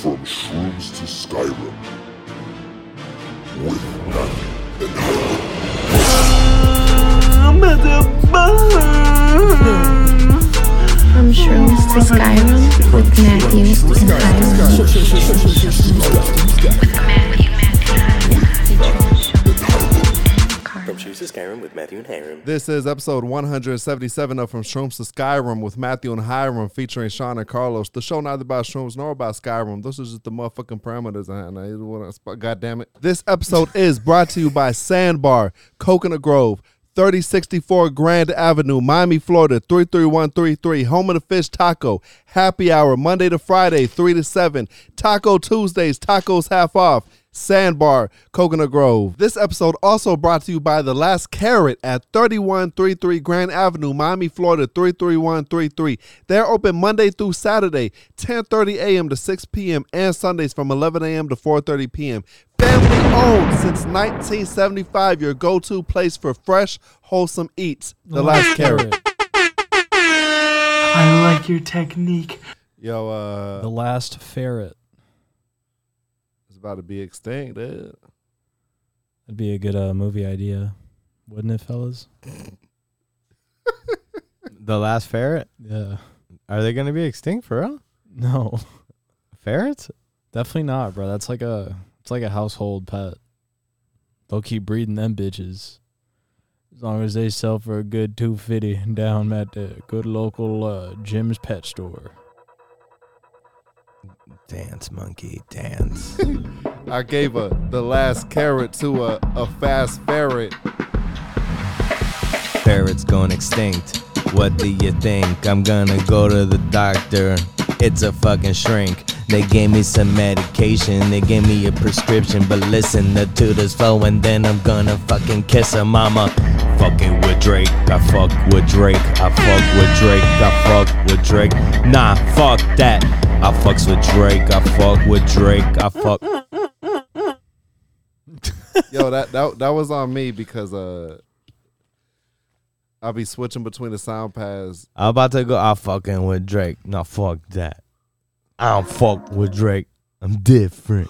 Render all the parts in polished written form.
From Shrooms to Skyrim with Matthew and From Shrooms to Skyrim with Matthew and From Shrooms to Skyrim with Matthew and Hiram. This is episode 177 of From Shrooms to Skyrim with Matthew and Hiram featuring Sean and Carlos. The show neither about Shrooms nor about Skyrim. Those are just the motherfucking parameters. God damn it. This episode is brought to you by Sandbar, Coconut Grove, 3064 Grand Avenue, Miami, Florida, 33133. Home of the Fish Taco. Happy hour, Monday to Friday, 3 to 7. Taco Tuesdays, tacos half off. Sandbar, Coconut Grove. This episode also brought to you by The Last Carrot at 3133 Grand Avenue, Miami, Florida, 33133. They're open Monday through Saturday, 10:30 a.m. to 6 p.m. and Sundays from 11 a.m. to 4:30 p.m. Family owned since 1975, your go-to place for fresh, wholesome eats. The Last Carrot. I like your technique. Yo, The Last Ferret. about to be extinct, dude. That'd be a good movie idea, wouldn't it, fellas? The Last Ferret? Yeah. Are they going to be extinct for real? No, Ferrets? definitely not, bro. It's like a household pet. They'll keep breeding them bitches as long as they sell for a good $250 down at the good local Jim's Pet Store. Dance, monkey, dance. I gave the last carrot to a fast ferret. Ferrets going extinct. What do you think? I'm gonna go to the doctor. It's a fucking shrink. They gave me some medication. They gave me a prescription. But listen, the tutor's flow, and then I'm gonna fucking kiss her mama. Fucking with Drake. I fuck with Drake. I fuck with Drake. I fuck with Drake. Nah, fuck that. I fucks with Drake. I fuck with Drake. I fuck. Yo, that was on me because I'll be switching between the sound pads. I'm about to go. I'm fucking with Drake. No, fuck that. I don't fuck with Drake. I'm different.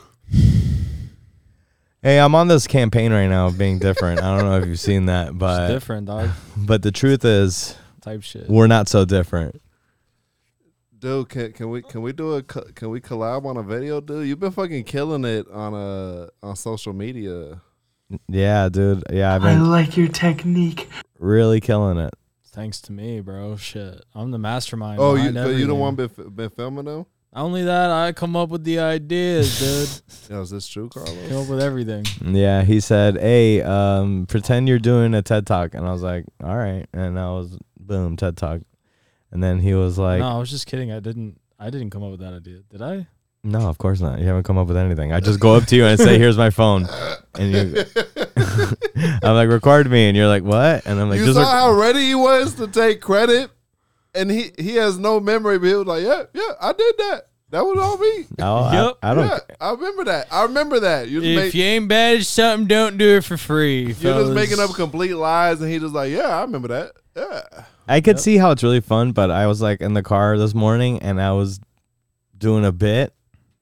Hey, I'm on this campaign right now of being different. I don't know if you've seen that, but It's different, dog. But the truth is, Type shit. we're not so different. Dude, can we collab on a video, dude? You've been fucking killing it on social media. Yeah, dude. Yeah, I've I been like your technique. really killing it. Thanks to me, bro. Shit. I'm the mastermind. Oh, behind you the everything. one been filming them? Not only that, I come up with the ideas, dude. Yo, is this true, Come Carlos? up with everything. Yeah, he said, "Hey, pretend you're doing a TED Talk," and I was like, "All right," and I was boom TED Talk, and then he was like, No, I was just kidding. I didn't come up with that idea. Did I? "No, of course not. You haven't come up with anything. I just go up to you and say, here's my phone,' and you." I'm like, "Record me," and you're like, "What?" And I'm like, You "Just saw rec- how ready he was to take credit, and he has no memory, but he was like, yeah, I did that. That was all me. No, Yep. I don't." Yeah, I remember that. You just you ain't bad at something, don't do it for free. you're fellas. just making up complete lies, and he just like, yeah, I remember that. Yeah. I could see how it's really fun, but I was like in the car this morning and I was doing a bit,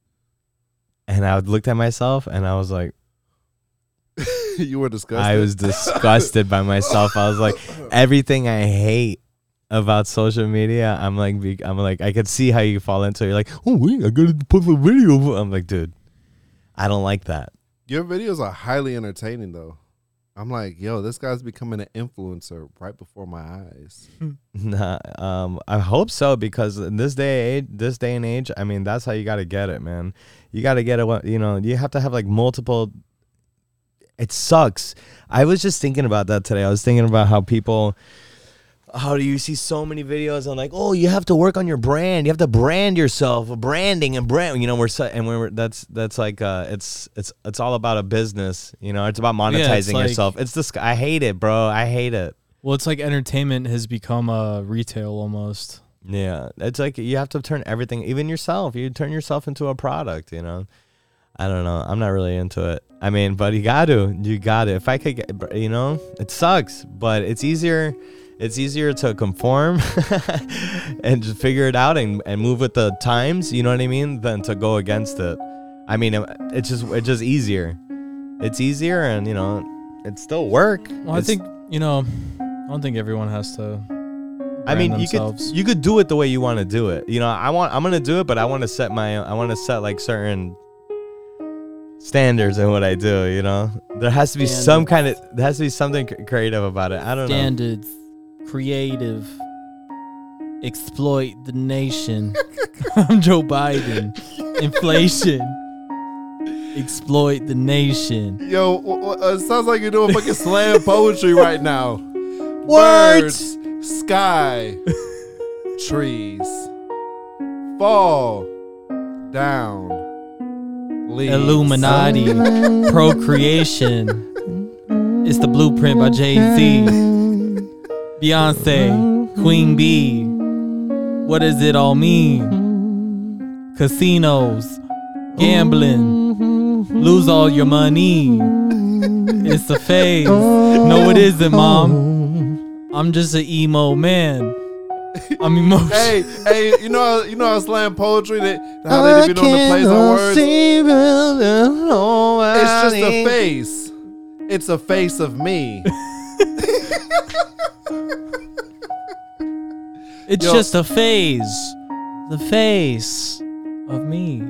and I looked at myself and I was like, You were disgusted. I was disgusted by myself. I was like, everything I hate about social media, I'm like, I could see how you fall into it. You're like, oh wait, I gotta put the video. I'm like, dude, I don't like that. Your videos are highly entertaining, though. I'm like, yo, this guy's becoming an influencer right before my eyes. Nah, I hope so, because in this day and age, I mean, that's how you gotta get it, man. You gotta get it. You know, you have to have like multiple. It sucks. I was just thinking about that today. I was thinking about how do you see so many videos on like, oh, you have to work on your brand. You have to brand yourself, branding and brand. You know, that's like it's all about a business. You know, it's about monetizing like- yourself. It's this. I hate it, bro. I hate it. Well, it's like entertainment has become a retail almost. Yeah, it's like you have to turn everything, even yourself. You turn yourself into a product. You know, I don't know. I'm not really into it. I mean, but you got to. If I could get, you know, it sucks, but it's easier. It's easier to conform and just figure it out and move with the times, you know what I mean, than to go against it. I mean, it's just easier. It's easier, and you know, it's still work. Well, I think, you know, I don't think everyone has to. I mean, themselves. you could do it the way you want to do it. You know, I'm gonna do it, but I want to set like certain standards in what I do. You know, there has to be there has to be something creative about it. I don't know. Standards, creative, exploit the nation. I'm Joe Biden. Inflation, exploit the nation. Yo, it sounds like you're doing fucking slam poetry right now. Words. Birds, sky, trees, fall, down, leaves. Illuminati, procreation. It's the Blueprint by Jay-Z. Beyonce, Queen Bee. What does it all mean? Casinos, gambling, lose all your money. It's a phase. No, it isn't, Mom. I'm just an emo man. I'm emotional. Hey, you know how slam poetry, how they be doing the plays on words? It's just a face. It's a face of me. It's just a phase. The face of me.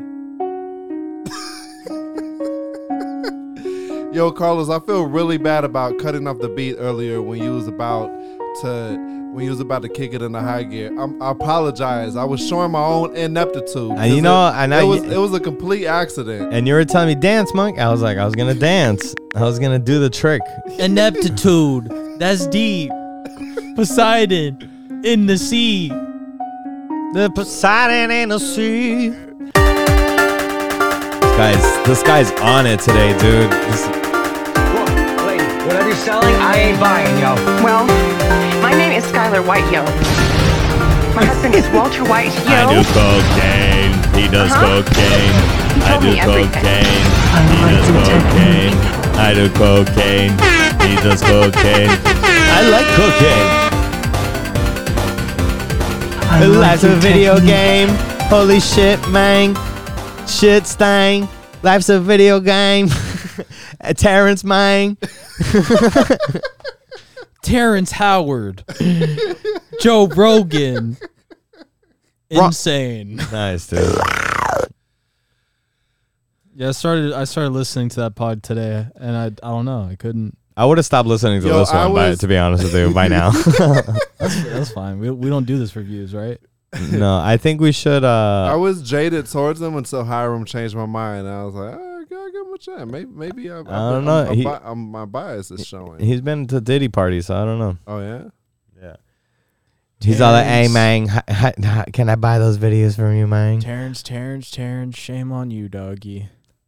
Yo, Carlos, I feel really bad about cutting off the beat earlier when you was about to kick it in the high gear. I apologize. I was showing my own ineptitude. And you know, it was a complete accident. And you were telling me dance, Monk. I was like, I was gonna dance. I was gonna do the trick. Ineptitude. That's deep. Poseidon in the sea. The Poseidon in the sea. This guy's on it today, dude. Whatever you're selling, I ain't buying, yo. Well, my name is Skylar White, yo. My husband is Walter White, yo. I do cocaine. He does cocaine. I do cocaine. He does cocaine. I do cocaine. He does cocaine. I like cocaine. Life's a video game. Holy shit, man. Shit stang. Life's a video game. Terrence Mang. Terrence Howard. Joe Rogan. Insane. Nice, dude. Yeah, I started listening to that pod today, and I don't know, I couldn't. I would have stopped listening to this one, to be honest with you, by now. That's fine. We don't do this for views, right? No, I think we should. I was jaded towards them until Hiram changed my mind. I was like, I gotta give him a chance. Maybe I don't know. My bias is showing. He's been to Diddy parties, so I don't know. Oh yeah, yeah. He's all like, "Hey, man, can I buy those videos from you, man?" Terrence, shame on you, doggy.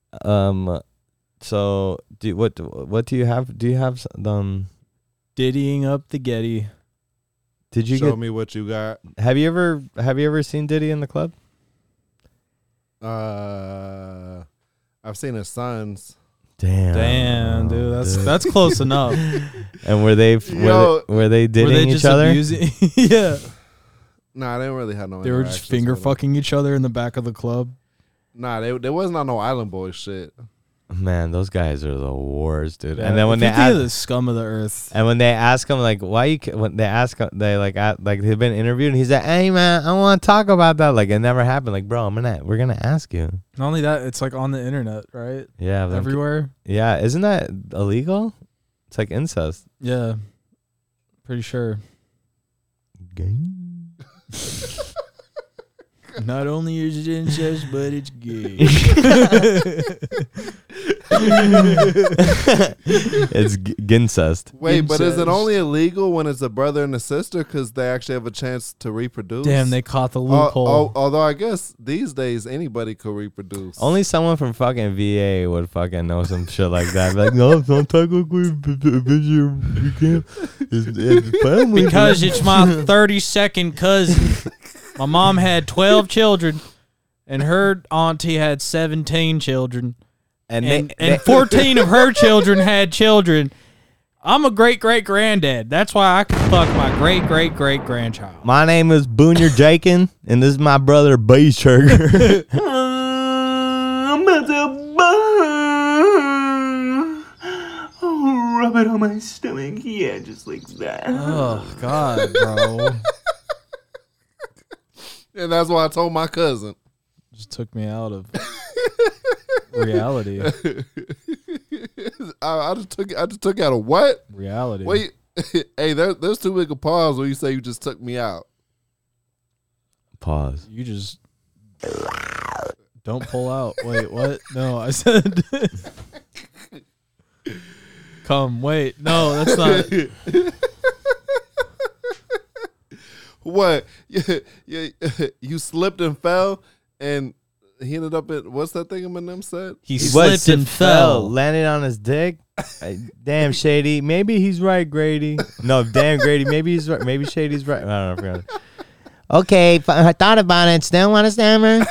So what do you have? Do you have Diddying up the Getty? Did you show me what you got? Have you ever seen Diddy in the club? I've seen his sons. Damn, dude, that's close enough. And were they dating each other? Yeah. Nah, they didn't really have no. They were just finger fucking each other in the back of the club. Nah, there wasn't on no Island Boy shit. Man, those guys are the worst, dude. Yeah, and then when they ask the scum of the earth, and when they ask him like, why when they ask him, they like they've been interviewed, and he's like, hey man, I want to talk about that. Like it never happened. Like bro, we're gonna ask you. Not only that, it's like on the internet, right? Yeah, everywhere. Yeah, isn't that illegal? It's like incest. Yeah, pretty sure. Gang. Not only is it incest, but it's gay. It's gincest. Wait, but is it only illegal when it's a brother and a sister because they actually have a chance to reproduce? Damn, they caught the loophole. Although I guess these days anybody could reproduce. Only someone from fucking VA would fucking know some shit like that. Like, no, don't talk like we can't. It's family. Because it's my 32nd cousin. My mom had 12 children, and her auntie had 17 children. And 14 of her children had children. I'm a great-great-granddad. That's why I can fuck my great-great-great-grandchild. My name is Boonier Jakin, and this is my brother Beachburger. I'm about to burn. Oh, rub it on my stomach. Yeah, just like that. Oh, God, bro. And that's why I told my cousin. Just took me out of reality. I just took out a what? Reality. Wait, hey, there's too big a pause when you say you just took me out. Pause. You just don't pull out. Wait, what? No, I said come. Wait, no, that's not. What? You slipped and fell, and he ended up at what's that thing Eminem said? He slipped and fell. Landed on his dick. Damn, Shady. Maybe he's right, Grady. No, damn, Grady. Maybe he's right. Maybe Shady's right. I don't know. I forgot. Okay, I thought about it. Still want to stammer?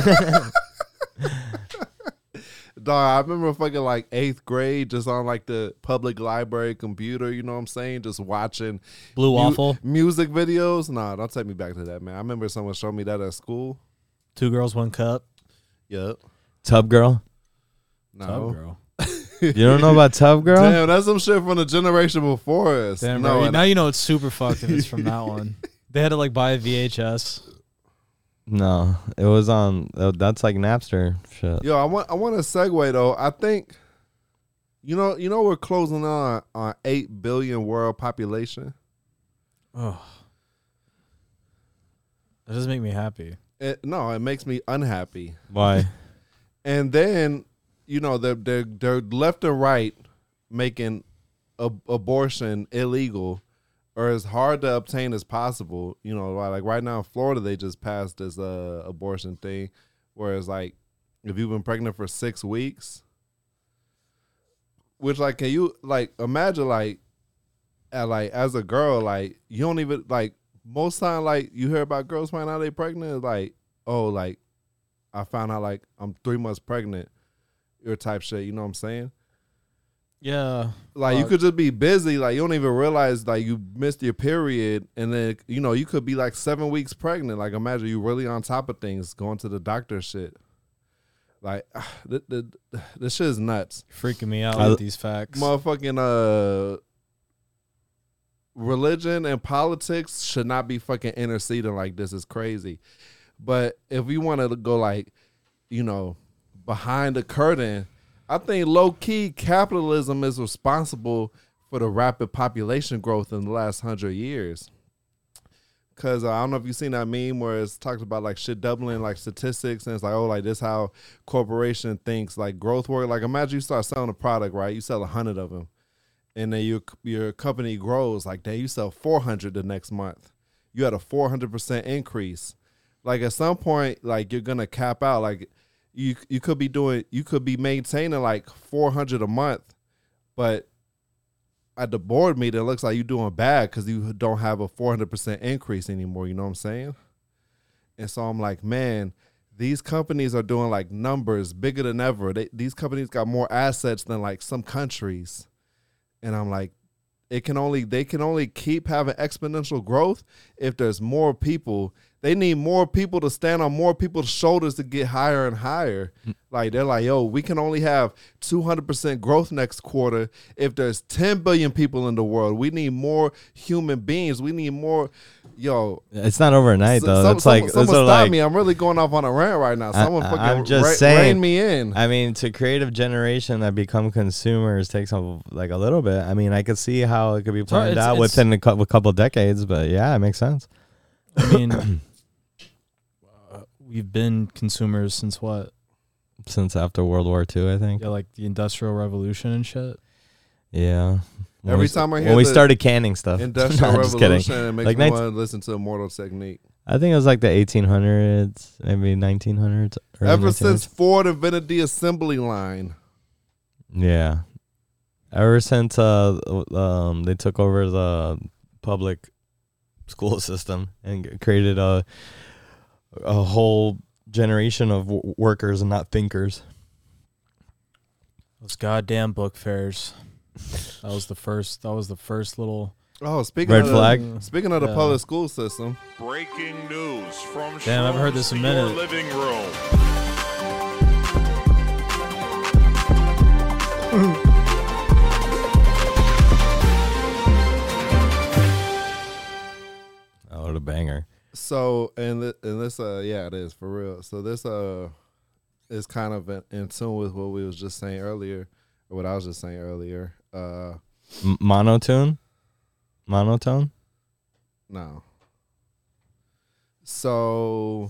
Dog, I remember fucking like 8th grade, just on like the public library computer. You know what I'm saying? Just watching Blue Waffle music videos. Nah, don't take me back to that, man. I remember someone showed me that at school. 2 Girls, 1 Cup. Yep. Tub Girl. No. Tub Girl. You don't know about Tub Girl? Damn, that's some shit from the generation before us. Damn, no, bro. Now you know it's super fucked if it's from that one. They had to like buy a VHS. No, it was on. That's like Napster shit. Yo, I want to segue though. I think, you know, we're closing on 8 billion world population. Oh, that doesn't make me happy. No, it makes me unhappy. Why? And then, you know, they're left and right making abortion illegal or as hard to obtain as possible. You know, like right now in Florida, they just passed this abortion thing, whereas like if you've been pregnant for 6 weeks, which like, can you like imagine like as a girl, like you don't even like most time like you hear about girls finding out they pregnant, like, oh, like I found out like I'm 3 months pregnant, or type shit. You know what I'm saying? Yeah. Like you could just be busy, like you don't even realize like you missed your period, and then you know you could be like 7 weeks pregnant. Like imagine you really on top of things, going to the doctor, shit. Like this shit is nuts. Freaking me out with these facts. Motherfucking religion and politics should not be fucking interceding like this. Is crazy. But if we want to go like, you know, behind the curtain, I think low-key capitalism is responsible for the rapid population growth in the last 100 years. Because I don't know if you've seen that meme where it's talks about like shit doubling, like statistics, and it's like, oh, like this how corporation thinks like growth work. Like imagine you start selling a product, right? You sell 100 of them, and then your company grows. Like, then you sell 400 the next month. You had a 400% increase. Like at some point, like you're gonna cap out. Like you could be maintaining like 400 a month, but at the board meeting, it looks like you're doing bad because you don't have a 400% increase anymore. You know what I'm saying? And so I'm like, man, these companies are doing like numbers bigger than ever. These companies got more assets than like some countries. And I'm like, they can only keep having exponential growth if there's more people. They need more people to stand on more people's shoulders to get higher and higher. Like they're like, yo, we can only have 200% growth next quarter if there's 10 billion people in the world. We need more human beings. We need more, yo. It's not overnight though. Someone stop me. I'm really going off on a rant right now. Someone I'm fucking just rein me in. I mean, to create a generation that become consumers takes like a little bit. I mean, I could see how it could be planned out within a couple decades, but yeah, it makes sense. I mean, we've been consumers since what? Since after World War II, I think. Yeah, like the Industrial Revolution and shit. Yeah. Every time I hear when we started canning stuff. Industrial Revolution, it makes like me want to listen to Immortal Technique. I think it was like the 1800s, maybe 1900s. Ever since Ford invented the assembly line. Yeah. Ever since they took over the public school system and created a whole generation of workers and not thinkers. Those goddamn book fairs. That was the first little. Oh, speaking Red of flag. Speaking of the public school system, Breaking news from Damn, I haven't heard this in a minute. your living room. Oh, what a banger. so and this yeah, it is for real. So this is kind of in tune with what we was just saying earlier, or what I was just saying earlier. Monotone? No. So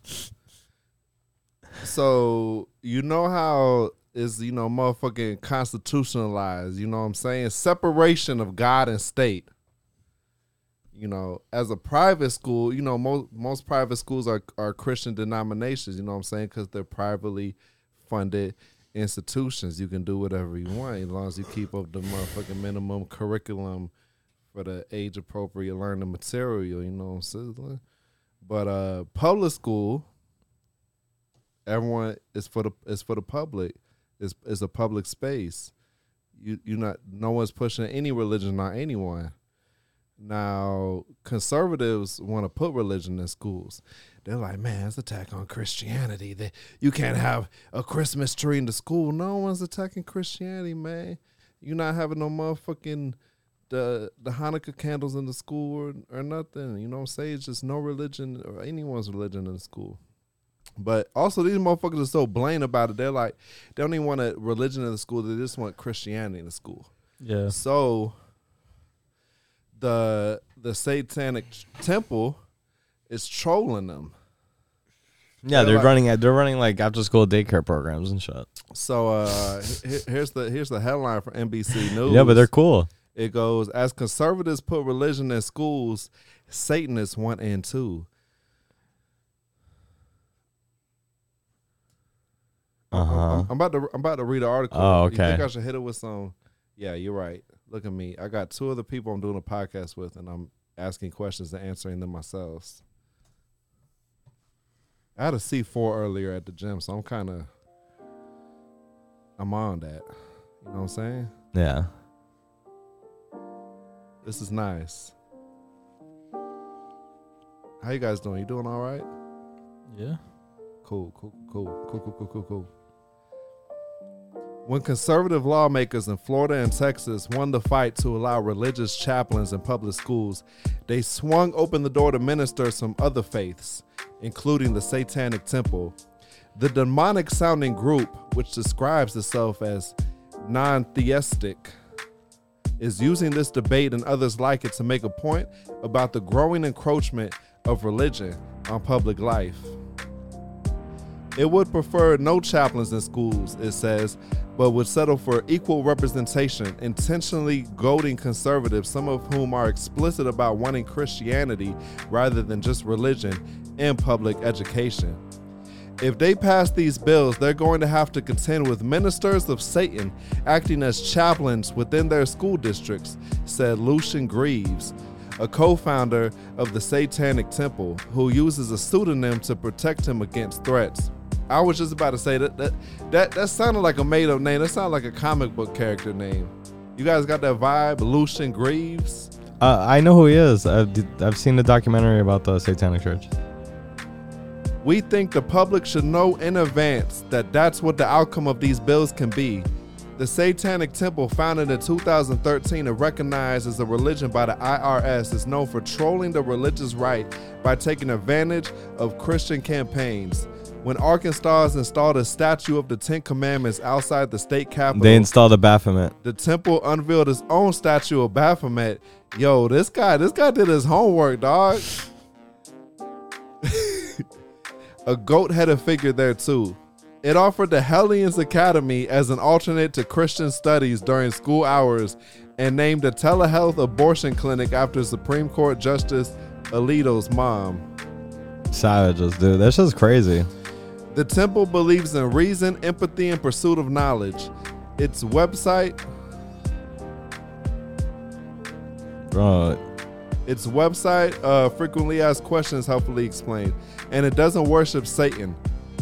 you know how is motherfucking constitutionalized, you know what I'm saying? Separation of God and state. You know, as a private school, you know, most private schools are Christian denominations, you know what I'm saying? Because they're privately funded institutions. You can do whatever you want as long as you keep up the motherfucking minimum curriculum for the age appropriate learning material, you know what I'm saying? But public school, everyone is for the public. It's a public space. No one's pushing any religion on anyone. Now, conservatives want to put religion in schools. They're like, man, it's an attack on Christianity. You can't have a Christmas tree in the school. No one's attacking Christianity, man. You're not having no motherfucking the Hanukkah candles in the school or nothing. You know what I'm saying? It's just no religion or anyone's religion in the school. But also, these motherfuckers are so blatant about it. They're like, they don't even want a religion in the school. They just want Christianity in the school. Yeah. So the Satanic Temple is trolling them. Yeah, they're running like after school daycare programs and shit. So here's the headline for NBC News. Yeah, but they're cool. It goes, as conservatives put religion in schools, Satanists want in too. Uh-huh. I'm about to read the article. Oh, okay. You think I should hit it with some? Yeah, you're right. Look at me. I got two other people I'm doing a podcast with, and I'm asking questions and answering them myself. I had a C4 earlier at the gym, so I'm on that. You know what I'm saying? Yeah. This is nice. How you guys doing? You doing all right? Yeah. Cool. When conservative lawmakers in Florida and Texas won the fight to allow religious chaplains in public schools, they swung open the door to ministers from other faiths, including the Satanic Temple. The demonic-sounding group, which describes itself as non-theistic, is using this debate and others like it to make a point about the growing encroachment of religion on public life. It would prefer no chaplains in schools, it says, but would settle for equal representation, intentionally goading conservatives, some of whom are explicit about wanting Christianity rather than just religion, in public education. If they pass these bills, they're going to have to contend with ministers of Satan acting as chaplains within their school districts, said Lucian Greaves, a co-founder of the Satanic Temple, who uses a pseudonym to protect him against threats. I was just about to say that sounded like a made-up name. That sounded like a comic book character name. You guys got that vibe, Lucian Greaves? I know who he is. I've seen the documentary about the Satanic Church. We think the public should know in advance that that's what the outcome of these bills can be. The Satanic Temple, founded in 2013 and recognized as a religion by the IRS, is known for trolling the religious right by taking advantage of Christian campaigns. When Arkansas installed a statue of the Ten Commandments outside the state capitol, They installed a Baphomet. the temple unveiled its own statue of Baphomet. Yo, this guy did his homework, dog. A goat-headed figure there too. It offered the Hellions Academy as an alternate to Christian studies during school hours and named a telehealth abortion clinic after Supreme Court Justice Alito's mom. Savages, dude. That's just crazy. The temple believes in reason, empathy, and pursuit of knowledge. Its website, Bro. Frequently asked questions helpfully explained, and it doesn't worship Satan.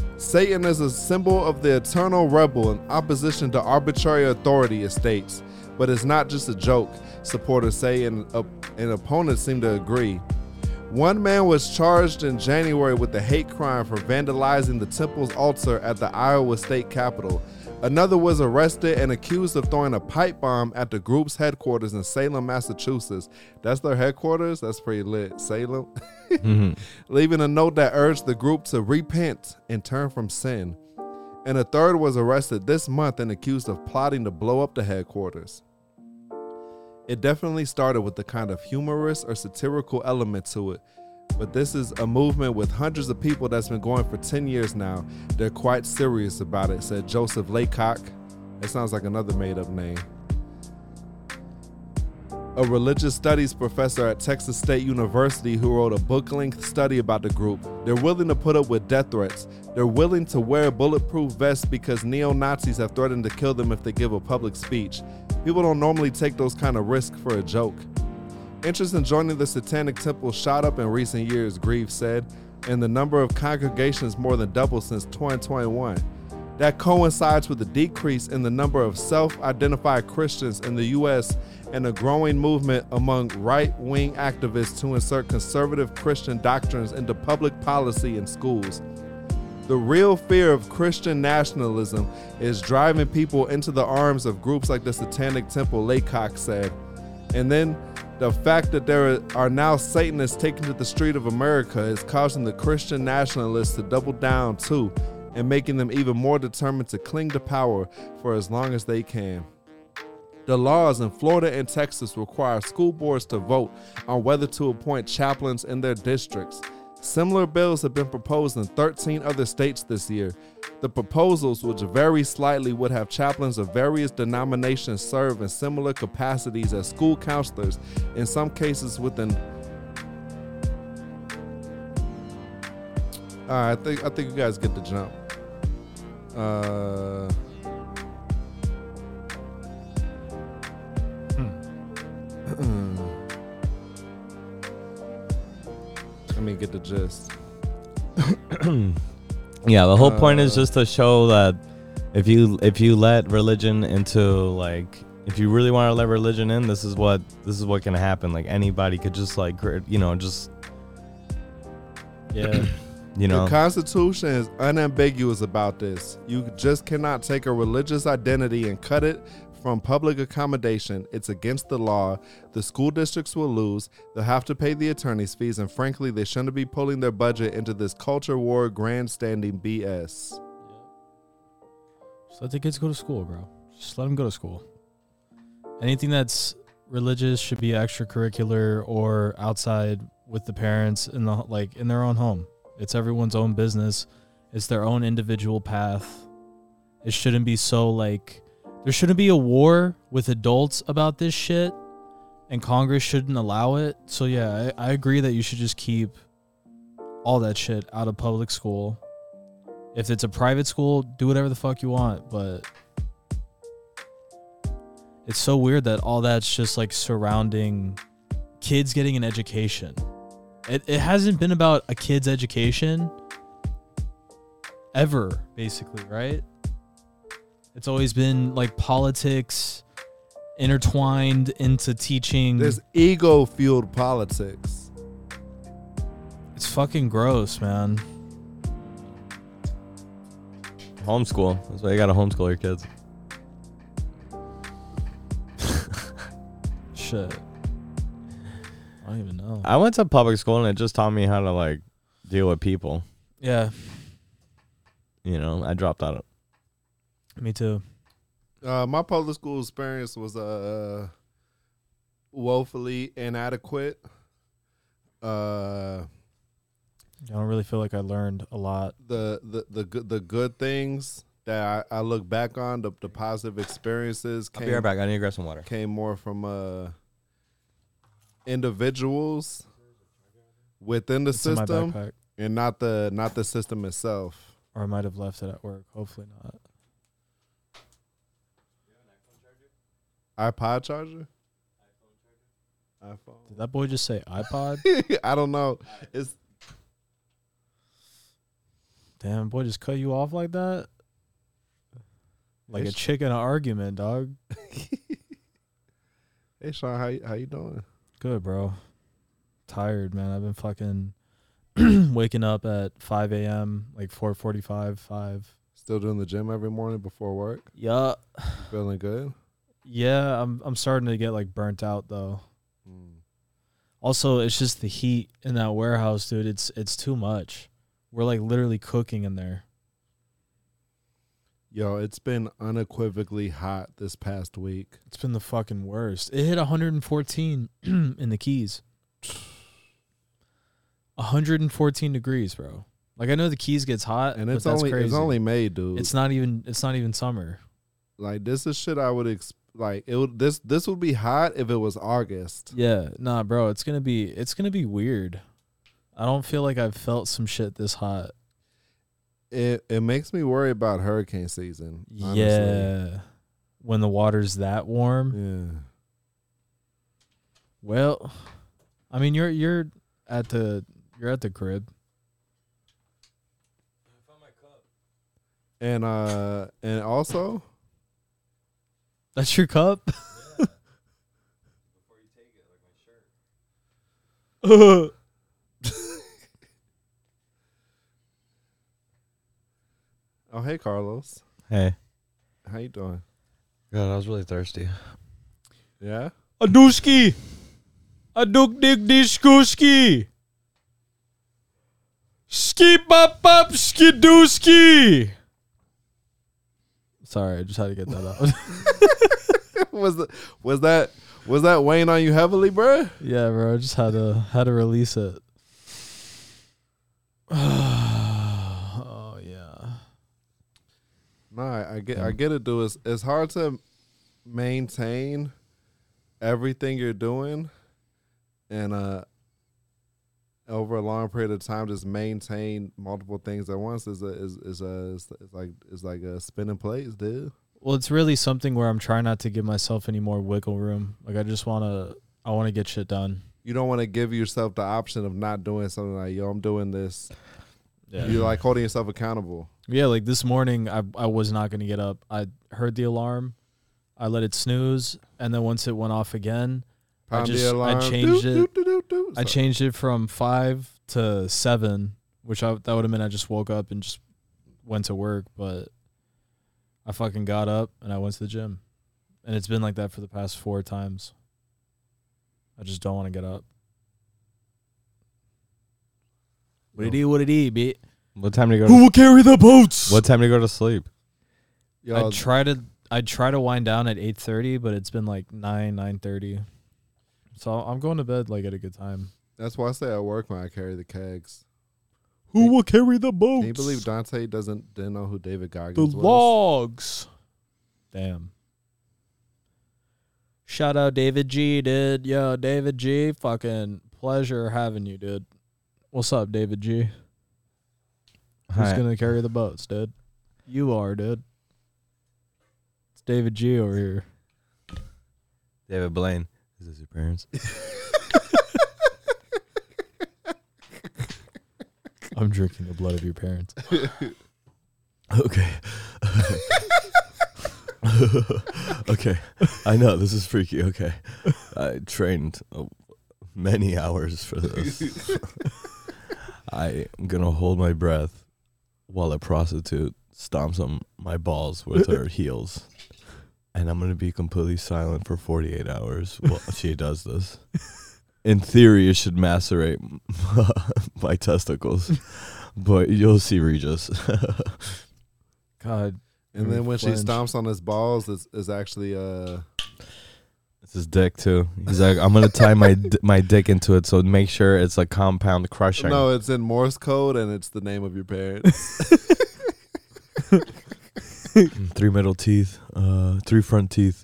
Satan is a symbol of the eternal rebel in opposition to arbitrary authority, it states. But it's not just a joke, supporters say, and opponents seem to agree. One man was charged in January with a hate crime for vandalizing the temple's altar at the Iowa State Capitol. Another was arrested and accused of throwing a pipe bomb at the group's headquarters in Salem, Massachusetts. That's their headquarters? That's pretty lit. Salem? Leaving a note that urged the group to repent and turn from sin. And a third was arrested this month and accused of plotting to blow up the headquarters. It definitely started with the kind of humorous or satirical element to it, but this is a movement with hundreds of people that's been going for 10 years now. They're quite serious about it, said Joseph Laycock. It sounds like another made-up name. A religious studies professor at Texas State University who wrote a book-length study about the group. They're willing to put up with death threats. They're willing to wear bulletproof vests because neo-Nazis have threatened to kill them if they give a public speech. People don't normally take those kind of risks for a joke. Interest in joining the Satanic Temple shot up in recent years, Grieve said, and the number of congregations more than doubled since 2021. That coincides with the decrease in the number of self-identified Christians in the U.S. and a growing movement among right-wing activists to insert conservative Christian doctrines into public policy in schools. The real fear of Christian nationalism is driving people into the arms of groups like the Satanic Temple, Laycock said. And then the fact that there are now Satanists taken to the street of America is causing the Christian nationalists to double down too, and making them even more determined to cling to power for as long as they can. The laws in Florida and Texas require school boards to vote on whether to appoint chaplains in their districts. Similar bills have been proposed in 13 other states this year. The proposals, which vary slightly, would have chaplains of various denominations serve in similar capacities as school counselors, in some cases within... I think you guys get the jump. Let me get the gist. Yeah, the whole point is just to show that if you let religion into, like, if you really want to let religion in, this is what can happen. Like, anybody could just, like, just Yeah. The Constitution is unambiguous about this. You just cannot take a religious identity and cut it from public accommodation. It's against the law. The school districts will lose. They'll have to pay the attorney's fees, and frankly, they shouldn't be pulling their budget into this culture war grandstanding BS. Just let the kids go to school, bro. Just let them go to school. Anything that's religious should be extracurricular or outside with the parents in their own home. It's everyone's own business. It's their own individual path. It shouldn't be so, like, there shouldn't be a war with adults about this shit, and Congress shouldn't allow it. So yeah, I agree that you should just keep all that shit out of public school. If it's a private school, do whatever the fuck you want, but it's so weird that all that's just, like, surrounding kids getting an education. It hasn't been about a kid's education ever, basically, right? It's always been, like, politics intertwined into teaching. There's ego-fueled politics. It's fucking gross, man. homeschool. That's why you gotta homeschool your kids. Shit. I don't even know. I went to public school and it just taught me how to, like, deal with people. Yeah. You know, I dropped out of it. Me too. My public school experience was woefully inadequate. I don't really feel like I learned a lot. The good things that I look back on, the positive experiences. I'll be right back. I need to grab some water. Came more from individuals within the system, and not the system itself. Or I might have left it at work. Hopefully not. iPod charger? iPhone. Did that boy just say iPod? I don't know. It's damn, boy just cut you off like that? Like a chick in an argument, dog. Hey, Sean, how you doing? Good, bro. Tired, man. I've been fucking waking up at 5 a.m., like 4:45, 5. Still doing the gym every morning before work? Yeah. Feeling good? Yeah, I'm starting to get like burnt out though. Also, it's just the heat in that warehouse, dude. It's too much. We're like literally cooking in there. Yo, it's been unequivocally hot this past week. It's been the fucking worst. It hit 114 in the Keys. 114 degrees, bro. Like I know the Keys gets hot, And but it's that's only crazy. it's only May, dude. It's not even summer. Like this is shit I would this would be hot if it was August. Yeah, nah, bro. It's gonna be weird. I don't feel like I've felt some shit this hot. It makes me worry about hurricane season. Honestly. Yeah, when the water's that warm. Yeah. Well, I mean, you're at the crib. And also That's your cup. Before you take it, like my shirt. Oh, hey Carlos. Hey. How you doing? God, I was really thirsty. Yeah? Aduski. Aduk dik diskuski. Ski bop bop skidooski. Sorry, I just had to get that out. was that weighing on you heavily, bro? Yeah, bro. I just had to release it. Oh yeah. No, I get it, dude. It's hard to maintain everything you're doing, and over a long period of time, just maintain multiple things at once is like a spinning plates, dude. Well, it's really something where I'm trying not to give myself any more wiggle room. Like I want to get shit done. You don't want to give yourself the option of not doing something like, yo, I'm doing this. Yeah. You're like holding yourself accountable. Yeah, like this morning, I was not going to get up. I heard the alarm. I let it snooze. And then once it went off again, I changed it. I changed it from 5 to 7, which that would have meant I just woke up and just went to work. But I fucking got up and I went to the gym. And it's been like that for the past 4 times. I just don't want to get up. What it is, bitch. What time do you go? Who will carry the boats? What time do you go to sleep? Yo, I'd try to wind down at 8:30, but it's been like 9:30. So I'm going to bed like at a good time. that's why I say at work when I carry the kegs. Who will carry the boats? Can you believe Dante didn't know who David the Goggins was? logs? Damn. Shout out David G, dude. Yo, David G, fucking pleasure having you, dude. What's up, David G? Who's Hi. gonna carry the boats, dude? You are, dude. It's David G over here. David Blaine. Is this your parents? I'm drinking the blood of your parents. Okay. Okay. I know, this is freaky. Okay. I trained many hours for this. I am going to hold my breath while a prostitute stomps on my balls with her heels. And I'm going to be completely silent for 48 hours while she does this. In theory, it should macerate my testicles. But you'll see Regis. God. And then when she Flinch. stomps on his balls, it's actually It's his dick, too. He's like, I'm going to tie my dick into it, so make sure it's a compound crushing. no, it's in Morse code and it's the name of your parents. 3 middle teeth, 3 front teeth.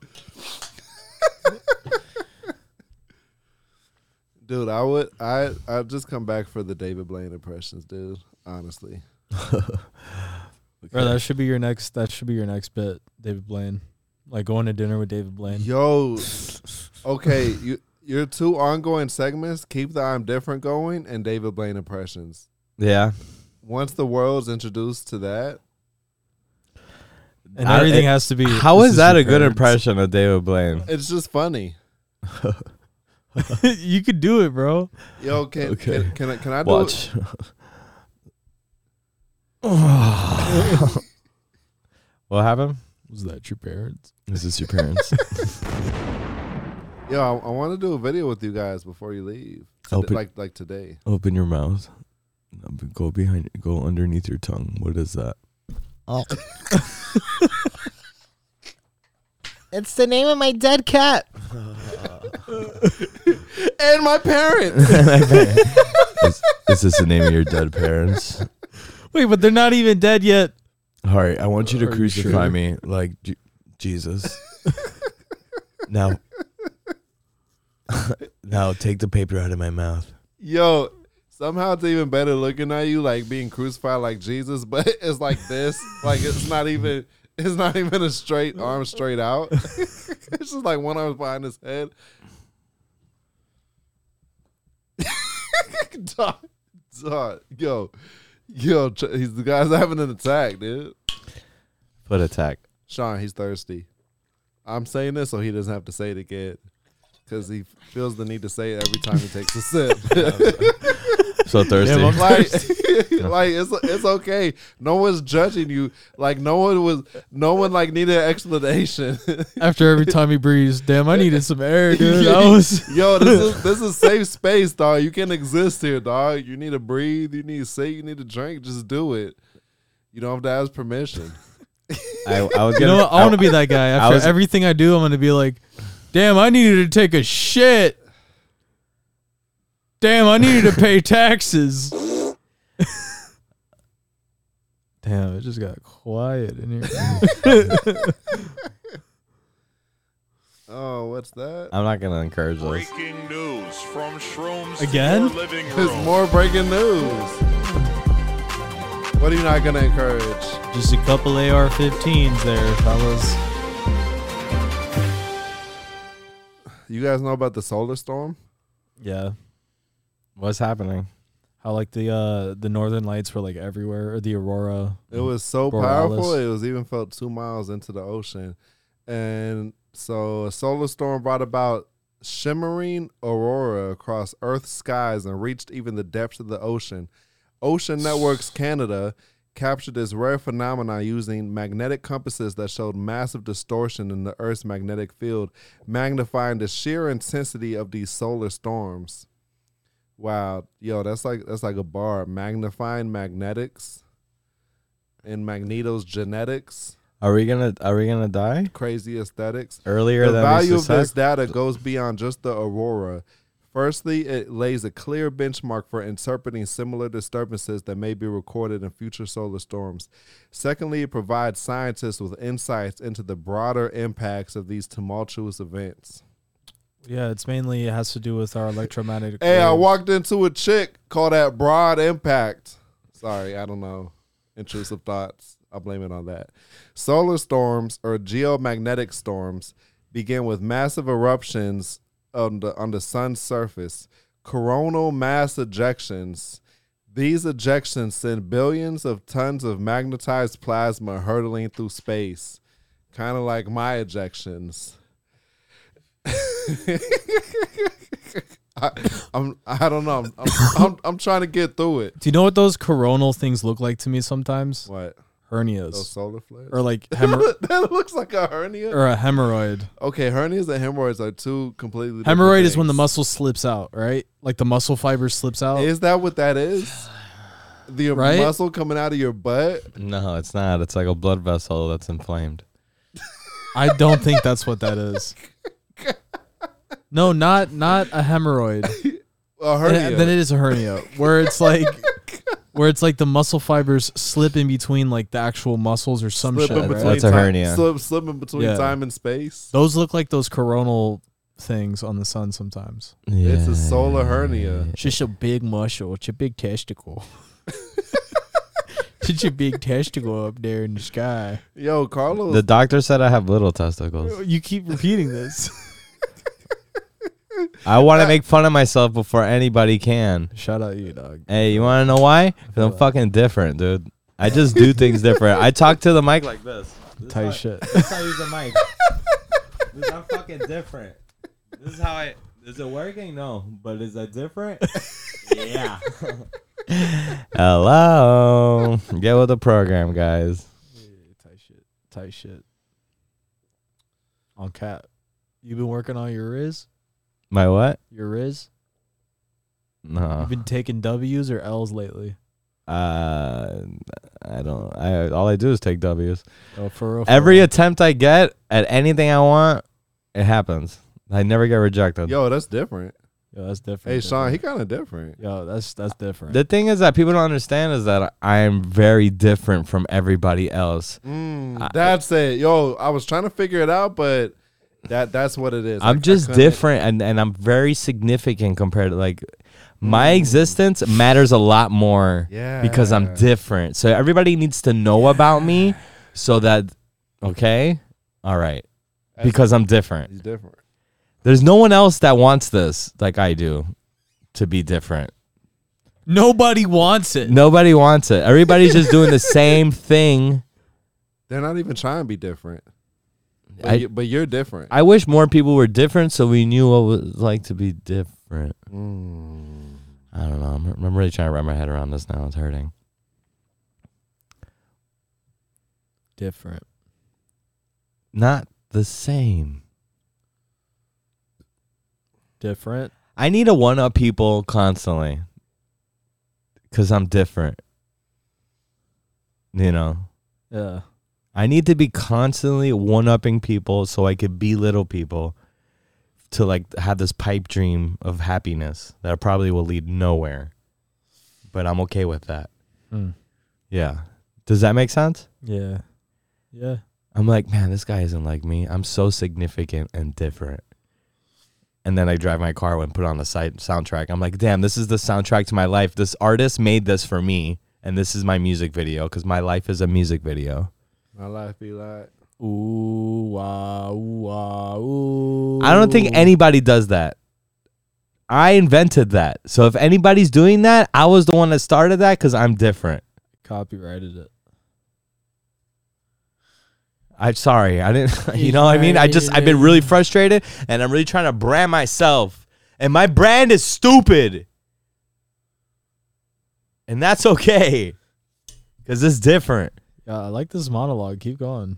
Dude, I'd just come back for the David Blaine impressions, dude. Honestly. Bro, that should be your next bit, David Blaine. Like going to dinner with David Blaine. Yo, okay, your 2 ongoing segments, keep the I'm Different going and David Blaine impressions. Yeah. Once the world's introduced to that, And everything has to be. How this is that your a good parents. impression of David Blaine? it's just funny. You could do it, bro. Yo, can I do Watch. What happened? Was that your parents? Is this your parents? Yo, I want to do a video with you guys before you leave. Open- Like today. Open your mouth. Go behind. Go underneath your tongue. What is that? Oh. It's the name of my dead cat. And my parents. Is this the name of your dead parents? Wait, but they're not even dead yet. All right, I want you to Are you crucify sure? me like Jesus. Now take the paper out of my mouth. Yo, somehow it's even better looking at you like being crucified like Jesus, but it's like this. Like it's not even a straight arm straight out. It's just like one arm's behind his head. Dog, yo, the guy's having an attack, dude. Foot attack. Sean, he's thirsty. I'm saying this so he doesn't have to say it again, because he feels the need to say it every time he takes a sip. So thirsty. Yeah, like it's okay. No one's judging you. Like no one like needed an explanation. After every time he breathes, damn, I needed some air, dude. Yo, this is safe space, dog. You can exist here, dog. You need to breathe. You need to say. You need to drink. Just do it. You don't have to ask permission. I was You know what? I want to be that guy. After everything I do, I'm going to be like, damn, I needed to take a shit. Damn, I needed to pay taxes. Damn, it just got quiet in here. Oh, what's that? I'm not gonna encourage this. Breaking news from Shroom's Again? living room. There's more breaking news. What are you not gonna encourage? Just a couple AR-15s there, fellas. You guys know about the solar storm? Yeah. What's happening? How like the northern lights were like everywhere, or the aurora. It was so Borealis. powerful. It was even felt 2 miles into the ocean. And so a solar storm brought about shimmering aurora across Earth's skies and reached even the depths of the ocean. Ocean Networks Canada captured this rare phenomenon using magnetic compasses that showed massive distortion in the Earth's magnetic field, magnifying the sheer intensity of these solar storms. Wow, yo, that's like a bar. Magnifying magnetics and Magneto's genetics. Are we gonna die? Crazy aesthetics. Earlier The than value we of this suspect? data goes beyond just the aurora. Firstly, it lays a clear benchmark for interpreting similar disturbances that may be recorded in future solar storms. Secondly, it provides scientists with insights into the broader impacts of these tumultuous events. Yeah, it has to do with our electromagnetic Hey, I waves. walked into a chick, call that broad impact. Sorry, I don't know. Intrusive thoughts. I'll blame it on that. Solar storms, or geomagnetic storms, begin with massive eruptions on the sun's surface. Coronal mass ejections. These ejections send billions of tons of magnetized plasma hurtling through space. Kind of like my ejections. I don't know. I'm trying to get through it. Do you know what those coronal things look like to me sometimes? What? Hernias. Those solar flares? Or like that looks like a hernia. or a hemorrhoid. Okay, hernias and hemorrhoids are two completely different Hemorrhoid things. is when the muscle slips out, right? Like the muscle fiber slips out. Is that what that is? The Right? muscle coming out of your butt? No, it's not. It's like a blood vessel that's inflamed. I don't think that's what that is. No, not a hemorrhoid. A hernia. Then it is a hernia, where it's like the muscle fibers slip in between like the actual muscles or some Slip shit. in Right? between That's a time- hernia. Slipping between Yeah. time and space. Those look like those coronal things on the sun sometimes. Yeah. It's a solar hernia. It's just a big muscle. It's a big testicle. It's your big testicle up there in the sky. Yo, Carlos. The doctor said I have little testicles. You keep repeating this. I want to make fun of myself before anybody can. Shout out you, dog. Hey, you want to know why? Because I'm fucking different, dude. I just do things different. I talk to the mic like this. Tight shit. That's how I use the mic. Dude, I'm fucking different. This is how I. Is it working? No, but is that different? Yeah. Hello. Get with the program, guys. Tight shit. On Cat. You been working on your Riz? My what? Your Riz? No. You been taking W's or L's lately? I don't. All I do is take W's. Oh, for real. Every attempt I get at anything I want, it happens. I never get rejected. Yo, that's different. Yo, that's different. Hey, Sean, he kind of different. Yo, that's different. The thing is that people don't understand is that I am very different from everybody else. That's it. Yo, I was trying to figure it out, but that's what it is. I'm just different, and I'm very significant compared to like my existence matters a lot more because I'm different. So everybody needs to know about me so that, okay? All right. Because I'm different. He's different. There's no one else that wants this like I do to be different. Nobody wants it. Nobody wants it. Everybody's just doing the same thing. They're not even trying to be different. But you're different. I wish more people were different so we knew what it was like to be different. I don't know. I'm really trying to wrap my head around this now. It's hurting. Different. Not the same. Different. I need to one-up people constantly because I'm different. You know? Yeah. I need to be constantly one-upping people so I could belittle people to like have this pipe dream of happiness that probably will lead nowhere. But I'm okay with that. Yeah. Does that make sense? Yeah. Yeah. I'm like, man, this guy isn't like me. I'm so significant and different. And then I drive my car and put on the soundtrack. I'm like, damn, this is the soundtrack to my life. This artist made this for me, and this is my music video because my life is a music video. My life be like, ooh, wow, wow, ooh. I don't think anybody does that. I invented that. So if anybody's doing that, I was the one that started that because I'm different. Copyrighted it. I'm sorry. I didn't, you know what I mean? I've been really frustrated and I'm really trying to brand myself. And my brand is stupid. And that's okay. Because it's different. Yeah, I like this monologue. Keep going.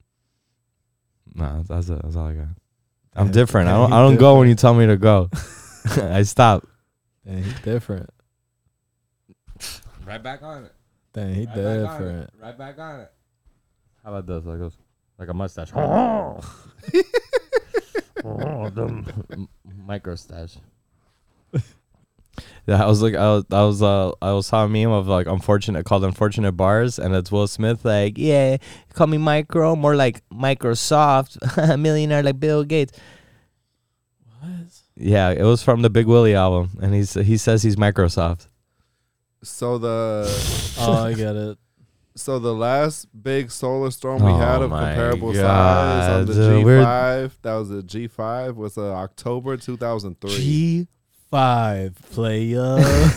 No, that's all I got. I'm different. I don't go when you tell me to go. I stop. Dang, he's different. Right back on it. Dang, he's different. Right back on it. How about this? Like a mustache. The micro stash. Yeah, I was saw a meme of like called Unfortunate Bars, and it's Will Smith like, yeah, call me micro, more like Microsoft, a millionaire like Bill Gates. What? Yeah, it was from the Big Willie album, and he says he's Microsoft. So I get it. So the last big solar storm we had of comparable size on the dude, G5, that was a G5, was October 2003. G5 player.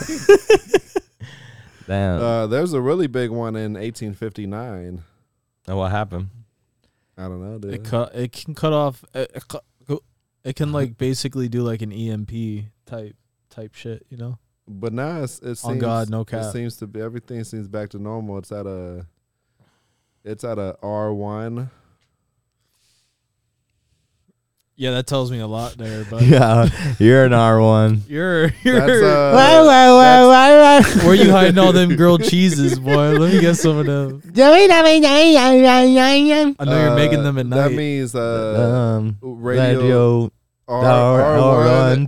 Damn. There's a really big one in 1859. And what happened? I don't know, dude. It can cut off. It can like basically do like an EMP type shit, you know. But now it seems, on God, no cap. It seems to be, everything seems back to normal. It's at a R1. Yeah, that tells me a lot there. But yeah, you're an R1. You're. Where you hiding all them grilled cheeses, boy? Let me get some of them. I know you're making them at night. That means radio. R1.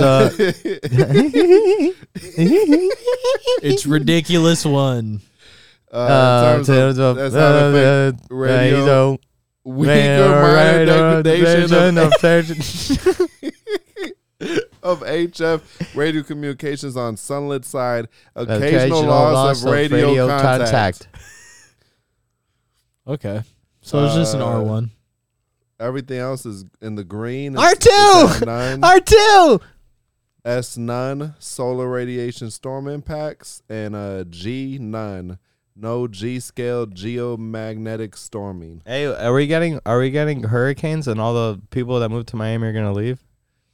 It's ridiculous one. In terms of radio. Weaker minor degradation of HF radio communications on sunlit side. Occasional loss of radio contact. Okay. So it's just an R1. Everything else is in the green. R2! R2! S none, solar radiation storm impacts, and G none. No G scale geomagnetic storming. Hey, are we getting hurricanes and all the people that moved to Miami are gonna leave?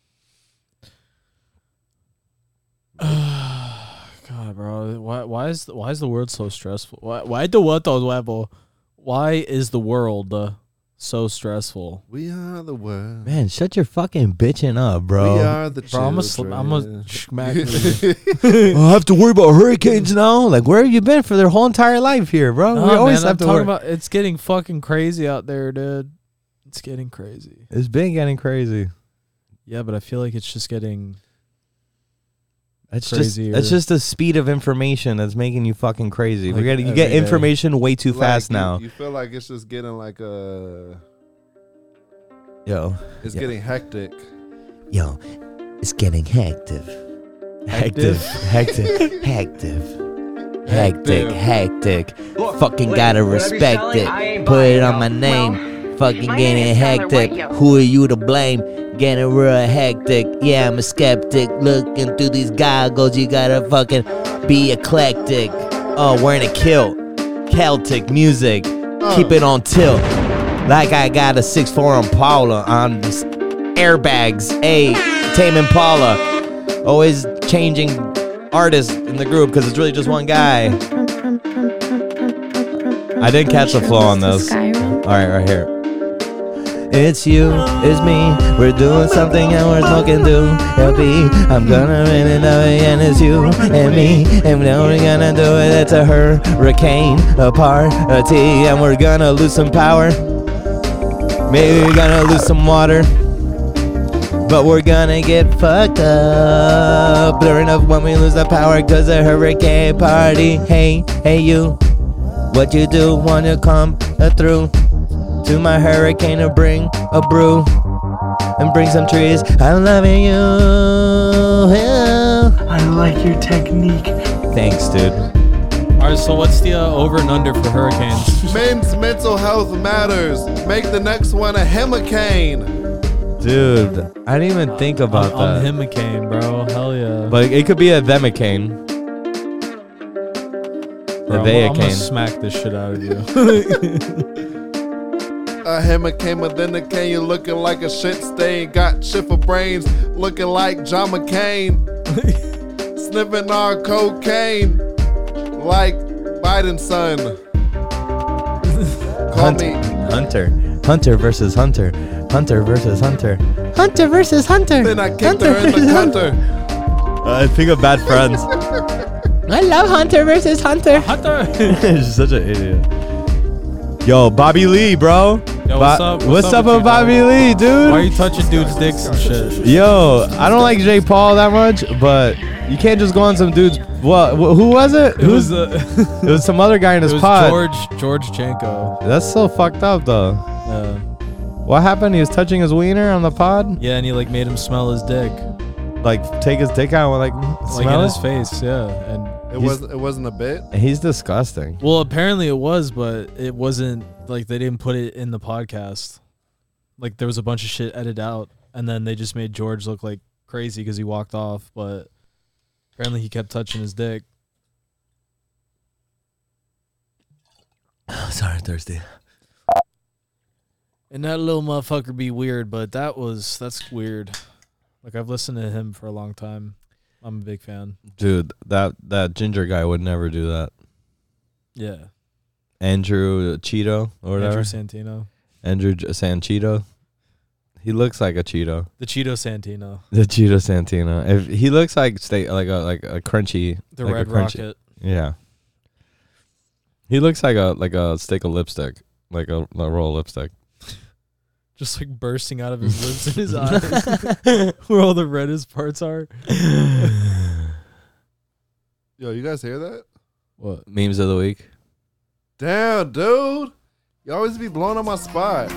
God, bro. Why is the world so stressful? Why the world so stressful? Why is the world so stressful? We are the world. Man, shut your fucking bitching up, bro. We are the Bro, I'm children. a smack. I have to worry about hurricanes now. Like, where have you been for their whole entire life here, bro? No, we always man, have I'm to talking worry. about. It's getting fucking crazy out there, dude. It's getting crazy. It's been getting crazy. Yeah, but I feel like it's just getting. It's crazier. just the speed of information that's making you fucking crazy. Like You get every day. information way too fast now. You feel like it's just getting like Yo, it's getting hectic. Yo, it's getting hectic. hectic. Fucking gotta respect it. Put it on my name. Fucking getting hectic. Who are you to blame? Getting real hectic. Yeah, I'm a skeptic. Looking through these goggles, you gotta fucking be eclectic. Oh, wearing a kilt. Celtic music. Keep it on tilt. Like I got a 6'4" Impala on these airbags. Hey, Tame Impala. Always changing artists in the group because it's really just one guy. I didn't catch the flow on this. Alright, right here. It's you, it's me. We're doing something and we're smoking doobie. I'm gonna really know it, and it's you and me. And now we're gonna do it. It's a hurricane, a party, and we're gonna lose some power. Maybe we're gonna lose some water. But we're gonna get fucked up during up when we lose the power cause a hurricane party. Hey you, what you do when you come through to my hurricane to bring a brew and bring some trees. I'm loving you. I like your technique. Thanks, dude. Alright, so what's the over and under for hurricanes? Men's mental health matters. Make the next one a hurricane. Dude, I didn't even think about I'm that. Himicane, bro. Hell yeah. But it could be a themicane. Bro, I'm gonna smack this shit out of you. A hurricane, but then again, you looking like a shit stain. Got shit for brains, looking like John McCain. Sniffing our cocaine, like Biden's son. Call me Hunter versus Hunter. Hunter versus Hunter. Hunter versus Hunter. Then I kicked her in the hunter. I think of Bad Friends. I love Hunter versus Hunter. She's such an idiot. Yo, Bobby Lee, bro. Yo, what's up? What's up with you, Bobby dog? Lee, dude? Why are you touching dudes' dicks and shit? Yo, I don't like Jay Paul that much, but you can't just go on some dude's. Well, who was it? It was It was some other guy in his pod. George Janko. That's so fucked up, though. What happened? He was touching his wiener on the pod? Yeah, and he like made him smell his dick. Like take his dick out and like smell in it? his face, yeah. And it wasn't a bit. He's disgusting. Well, apparently it was, but it wasn't like they didn't put it in the podcast. Like there was a bunch of shit edited out, and then they just made George look like crazy because he walked off. But apparently he kept touching his dick. Sorry, thirsty. And that little motherfucker be weird, but that's weird. Like I've listened to him for a long time. I'm a big fan. Dude, that ginger guy would never do that. Yeah. Andrew Cheeto or whatever. Andrew Santino. Andrew Sancheeto. He looks like a Cheeto. The Cheeto Santino. The Cheeto Santino. If he looks like like a crunchy. The like Red a crunchy, Rocket. Yeah. He looks like a stick of lipstick, like a roll of lipstick. Just like bursting out of his lips and his eyes. Where all the reddest parts are. Yo, you guys hear that? What? Memes of the week? Damn, dude. You always be blowing on my spot.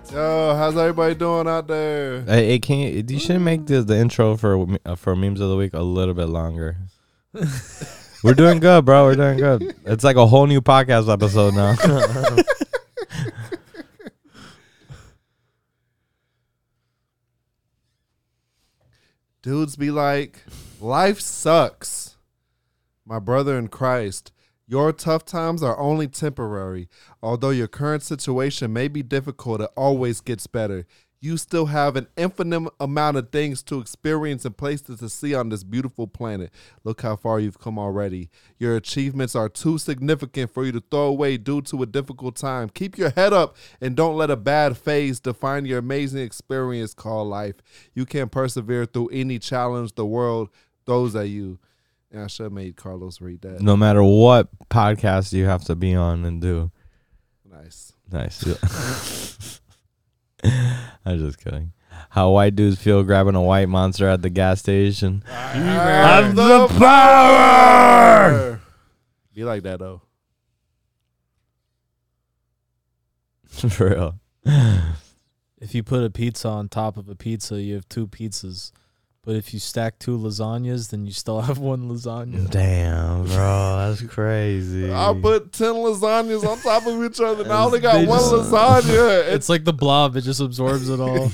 Yo, how's everybody doing out there? Hey, you should make the intro for memes of the week a little bit longer. We're doing good, bro. We're doing good. It's like a whole new podcast episode now. Dudes be like, life sucks. My brother in Christ, your tough times are only temporary. Although your current situation may be difficult, it always gets better. You still have an infinite amount of things to experience and places to see on this beautiful planet. Look how far you've come already. Your achievements are too significant for you to throw away due to a difficult time. Keep your head up and don't let a bad phase define your amazing experience called life. You can persevere through any challenge the world throws at you. And I should have made Carlos read that. No matter what podcast you have to be on and do. Nice. I'm just kidding. How white dudes feel grabbing a white monster at the gas station. I have the power! Be like that, though. For real. If you put a pizza on top of a pizza, you have two pizzas. But if you stack two lasagnas, then you still have one lasagna. Damn, bro. That's crazy. I put 10 lasagnas on top of each other, and I only got one lasagna. It's like the blob. It just absorbs it all.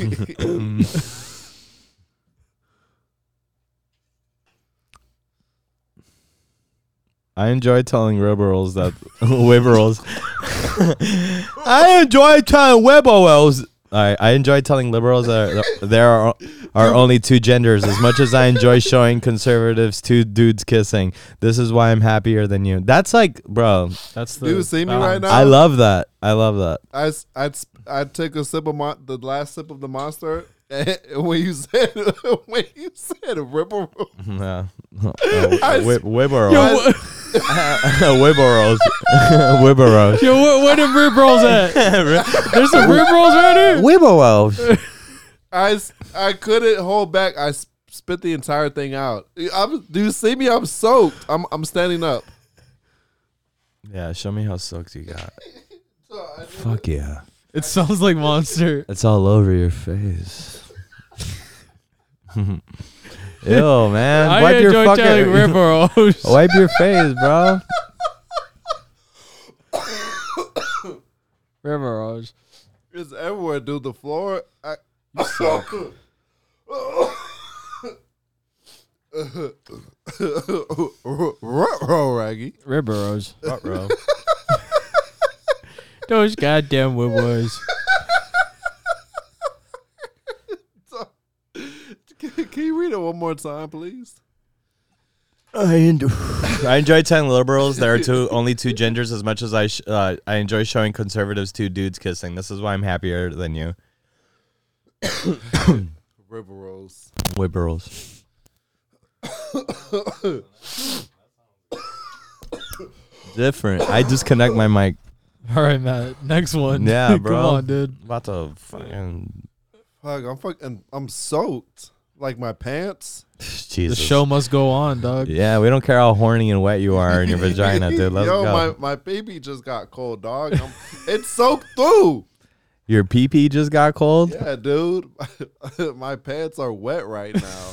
I enjoy telling liberals that liberals. I enjoy telling liberals. I enjoy telling liberals that there are only two genders as much as I enjoy showing conservatives two dudes kissing. This is why I'm happier than you. That's like, bro. That's the. Do you see me right now? I love that. I took a sip of the last sip of the Monster. And when you said ripper, yeah, Wibberos. Wibberos. Yo, where the rib rolls at? There's some rib rolls right here. Wibberos. I couldn't hold back. I spit the entire thing out. Do you see me? I'm soaked. I'm standing up. Yeah, show me how soaked you got. Fuck yeah. It sounds like Monster. It's all over your face. Ew, man. Wipe your fucking wipe your face, bro. Riverose. It's everywhere, dude. The floor. You suck. Raggy. Riverose. Those goddamn Wibberos. Can you read it one more time, please? I enjoy telling liberals there are only two genders as much as I enjoy showing conservatives two dudes kissing. This is why I'm happier than you. Liberals. Different. I disconnect my mic. All right, Matt. Next one. Yeah, bro. Come on, dude. About to fucking. I'm soaked. Like my pants. Jesus. The show must go on, dog. Yeah, we don't care how horny and wet you are in your vagina, dude. Let's go. My pee-pee just got cold, dog. It's soaked through. Your pee-pee just got cold? Yeah, dude. My pants are wet right now.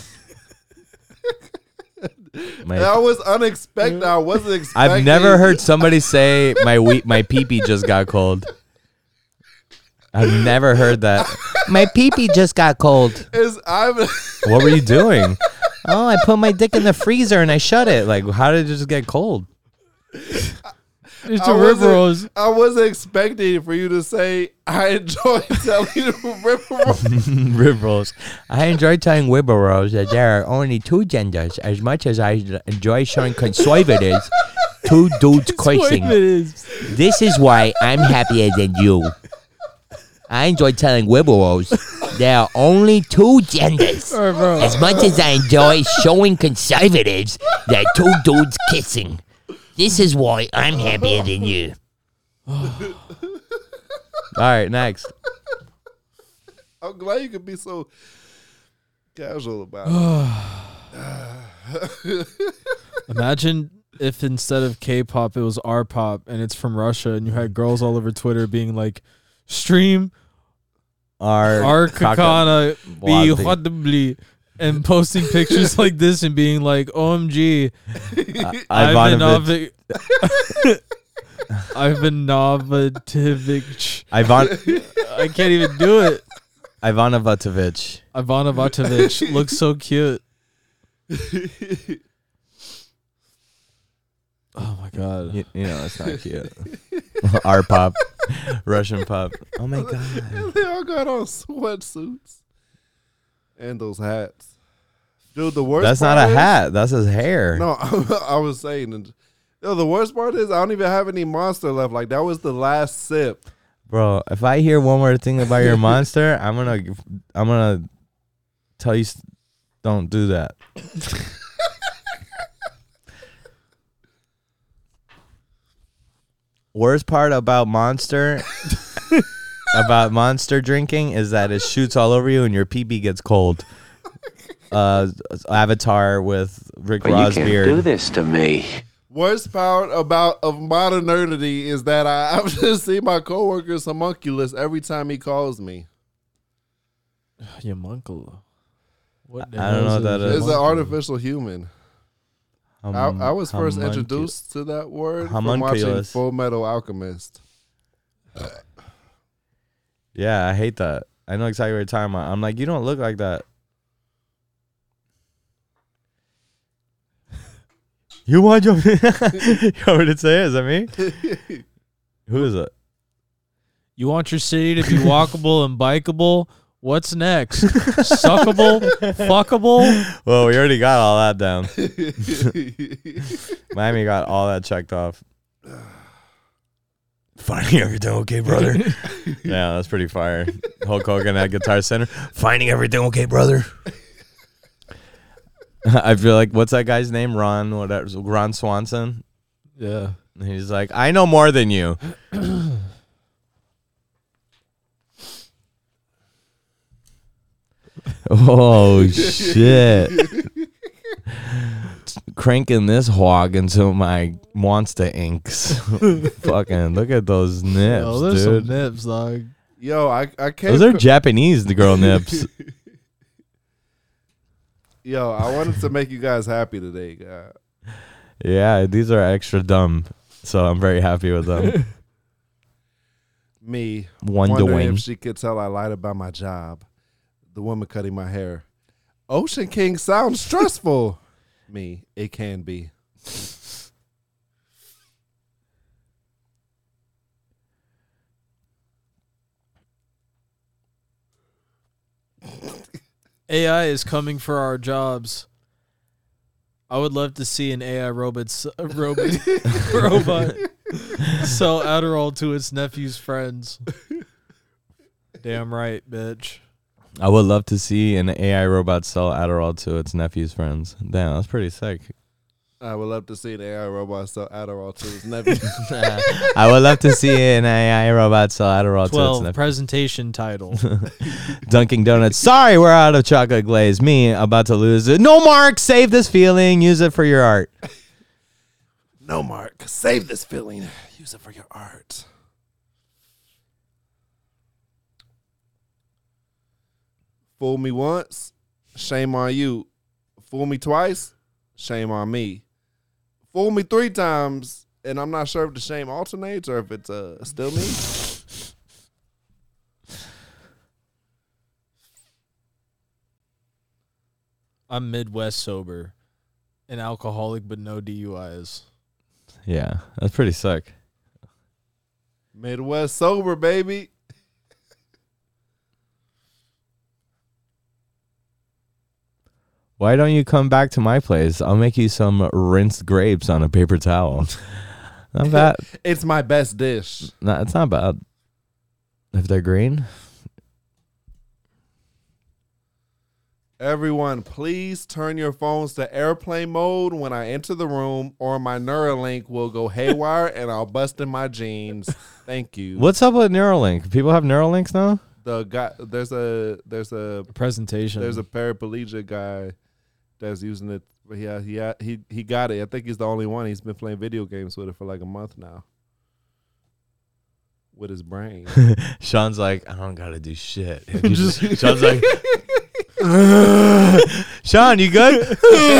That was unexpected. I wasn't expecting. I've never heard somebody say my pee-pee just got cold. I've never heard that. My pee-pee just got cold. What were you doing? Oh, I put my dick in the freezer and I shut it. Like, how did it just get cold? It's a rib rolls. I wasn't expecting for you to say, I enjoy telling you rib rolls. Rib rolls. I enjoy telling liberals that there are only two genders as much as I enjoy showing conservatives two dudes kissing. This is why I'm happier than you. I enjoy telling liberals there are only two genders. As much as I enjoy showing conservatives that two dudes kissing. This is why I'm happier than you. All right, next. I'm glad you could be so casual about it. Imagine if instead of K-pop, it was R-pop and it's from Russia and you had girls all over Twitter being like, stream Kakana be Wadley. audibly and posting pictures like this and being like, OMG, Ivanovich. Ivanovich. I can't even do it. Ivanovich. Ivanovich looks so cute. Oh my god. You know, it's not cute. Our pop. Russian pop. Oh my god. They all got on sweatsuits and those hats. Dude, the worst That's part not a is- hat. That's his hair. No, I was saying. And, the worst part is I don't even have any Monster left. Like, that was the last sip. Bro, if I hear one more thing about your Monster, I'm gonna tell you don't do that. Worst part about Monster drinking is that it shoots all over you and your pee gets cold. Avatar with Rick Ross beard. do this to me. Worst part of modernity is that I just see my coworker's homunculus every time he calls me. Yamunkel. What the I don't hell know what that is. It's an artificial human. I was first Homunculus. introduced to that word from watching Homunculus. Full Metal Alchemist. Yeah, I hate that. I know exactly what you're talking about. I'm like, you don't look like that. You want your... You want me to say it? Is that me? Who is it? You want your city to be walkable and bikeable? What's next? Suckable? Fuckable? Well, we already got all that down. Miami got all that checked off. Finding everything okay, brother? Yeah, that's pretty fire. Hulk Hogan at Guitar Center. Finding everything okay, brother? I feel like, what's that guy's name? Ron Swanson? Yeah. And he's like, I know more than you. Oh, shit. Cranking this hog until my monster inks. Fucking look at those nips, Oh, there's dude. some nips, dog. Yo, I can't. Those are Japanese, the girl nips. Yo, I wanted to make you guys happy today, God. Yeah, these are extra dumb. So I'm very happy with them. Me Wonder wondering Wing. if she could tell I lied about my job. The woman cutting my hair. Ocean King sounds stressful. Me, it can be. AI is coming for our jobs. I would love to see an AI robot sell Adderall to its nephew's friends. Damn right, bitch. I would love to see an AI robot sell Adderall to its nephew's friends. Damn, that's pretty sick. I would love to see an AI robot sell Adderall to his nephew. I would love to see an AI robot sell Adderall to its 12, nephew. presentation title. Dunkin' Donuts. Sorry, we're out of chocolate glaze. Me, about to lose it. No, Mark, save this feeling. Use it for your art. No, Mark. Save this feeling. Use it for your art. Fool me once, shame on you. Fool me twice, shame on me. Fool me 3 times, and I'm not sure if the shame alternates or if it's still me. I'm Midwest sober, an alcoholic but no DUIs. Yeah, that's pretty sick. Midwest sober, baby. Why don't you come back to my place? I'll make you some rinsed grapes on a paper towel. Not bad. It's my best dish. No, it's not bad. If they're green. Everyone, please turn your phones to airplane mode when I enter the room, or my Neuralink will go haywire and I'll bust in my jeans. Thank you. What's up with Neuralink? People have Neuralinks now? The guy, there's a Presentation. There's a paraplegic guy that's using it. He got it. I think he's the only one. He's been playing video games with it for like a month now. with his brain. Sean's like, I don't gotta do shit. Sean's like, Sean, you good?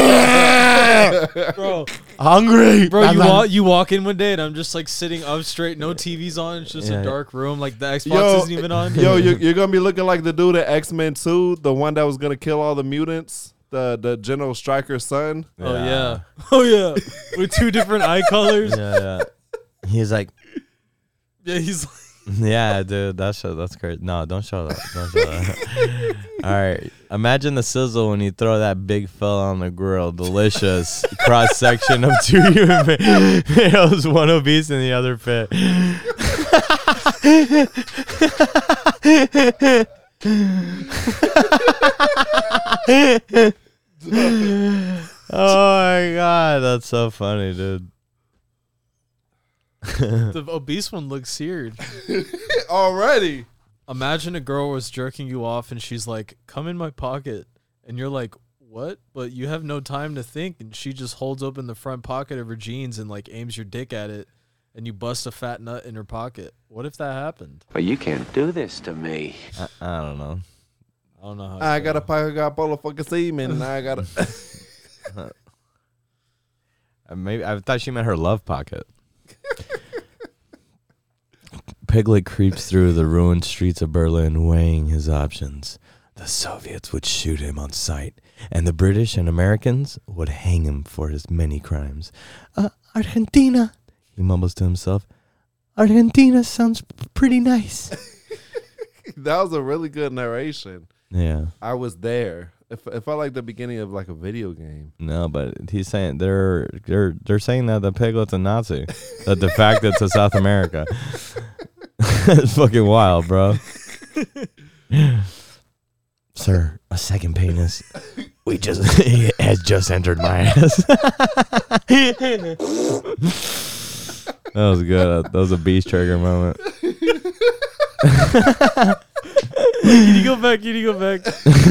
Bro, hungry. Bro, you walk in one day and I'm just like sitting up straight, no TV's on. It's just a dark room. Like the Xbox isn't even on. Yo, you're gonna be looking like the dude at X-Men 2, the one that was gonna kill all the mutants, the General Stryker's son. Oh yeah, with 2 different eye colors. Yeah. He's like, Yeah, he's. yeah, dude, that's crazy. No, don't show that. Don't show that. All right, imagine the sizzle when you throw that big fella on the grill. Delicious cross section of 2 human males, one obese and the other fit. Oh my god, that's so funny, dude. The obese one looks seared. Already. Imagine a girl was jerking you off and she's like, "Come in my pocket," and you're like, "What?" But you have no time to think, and she just holds open the front pocket of her jeans and like aims your dick at it, and you bust a fat nut in her pocket. What if that happened? But you can't do this to me. I don't know. I don't know how. I got a pocket, got full of fucking semen, and I got a. Maybe I thought she meant her love pocket. Piglet creeps through the ruined streets of Berlin, weighing his options. The Soviets would shoot him on sight, and the British and Americans would hang him for his many crimes. Argentina, he mumbles to himself. Argentina sounds pretty nice. That was a really good narration. Yeah. I was there. It felt like the beginning of like a video game. No, but he's saying they're saying that the piglet's a Nazi, that defected to South America. It's fucking wild, bro. Sir, a second penis. It has just entered my ass. That was good. That was a beast trigger moment. Can you go back? Can you go back?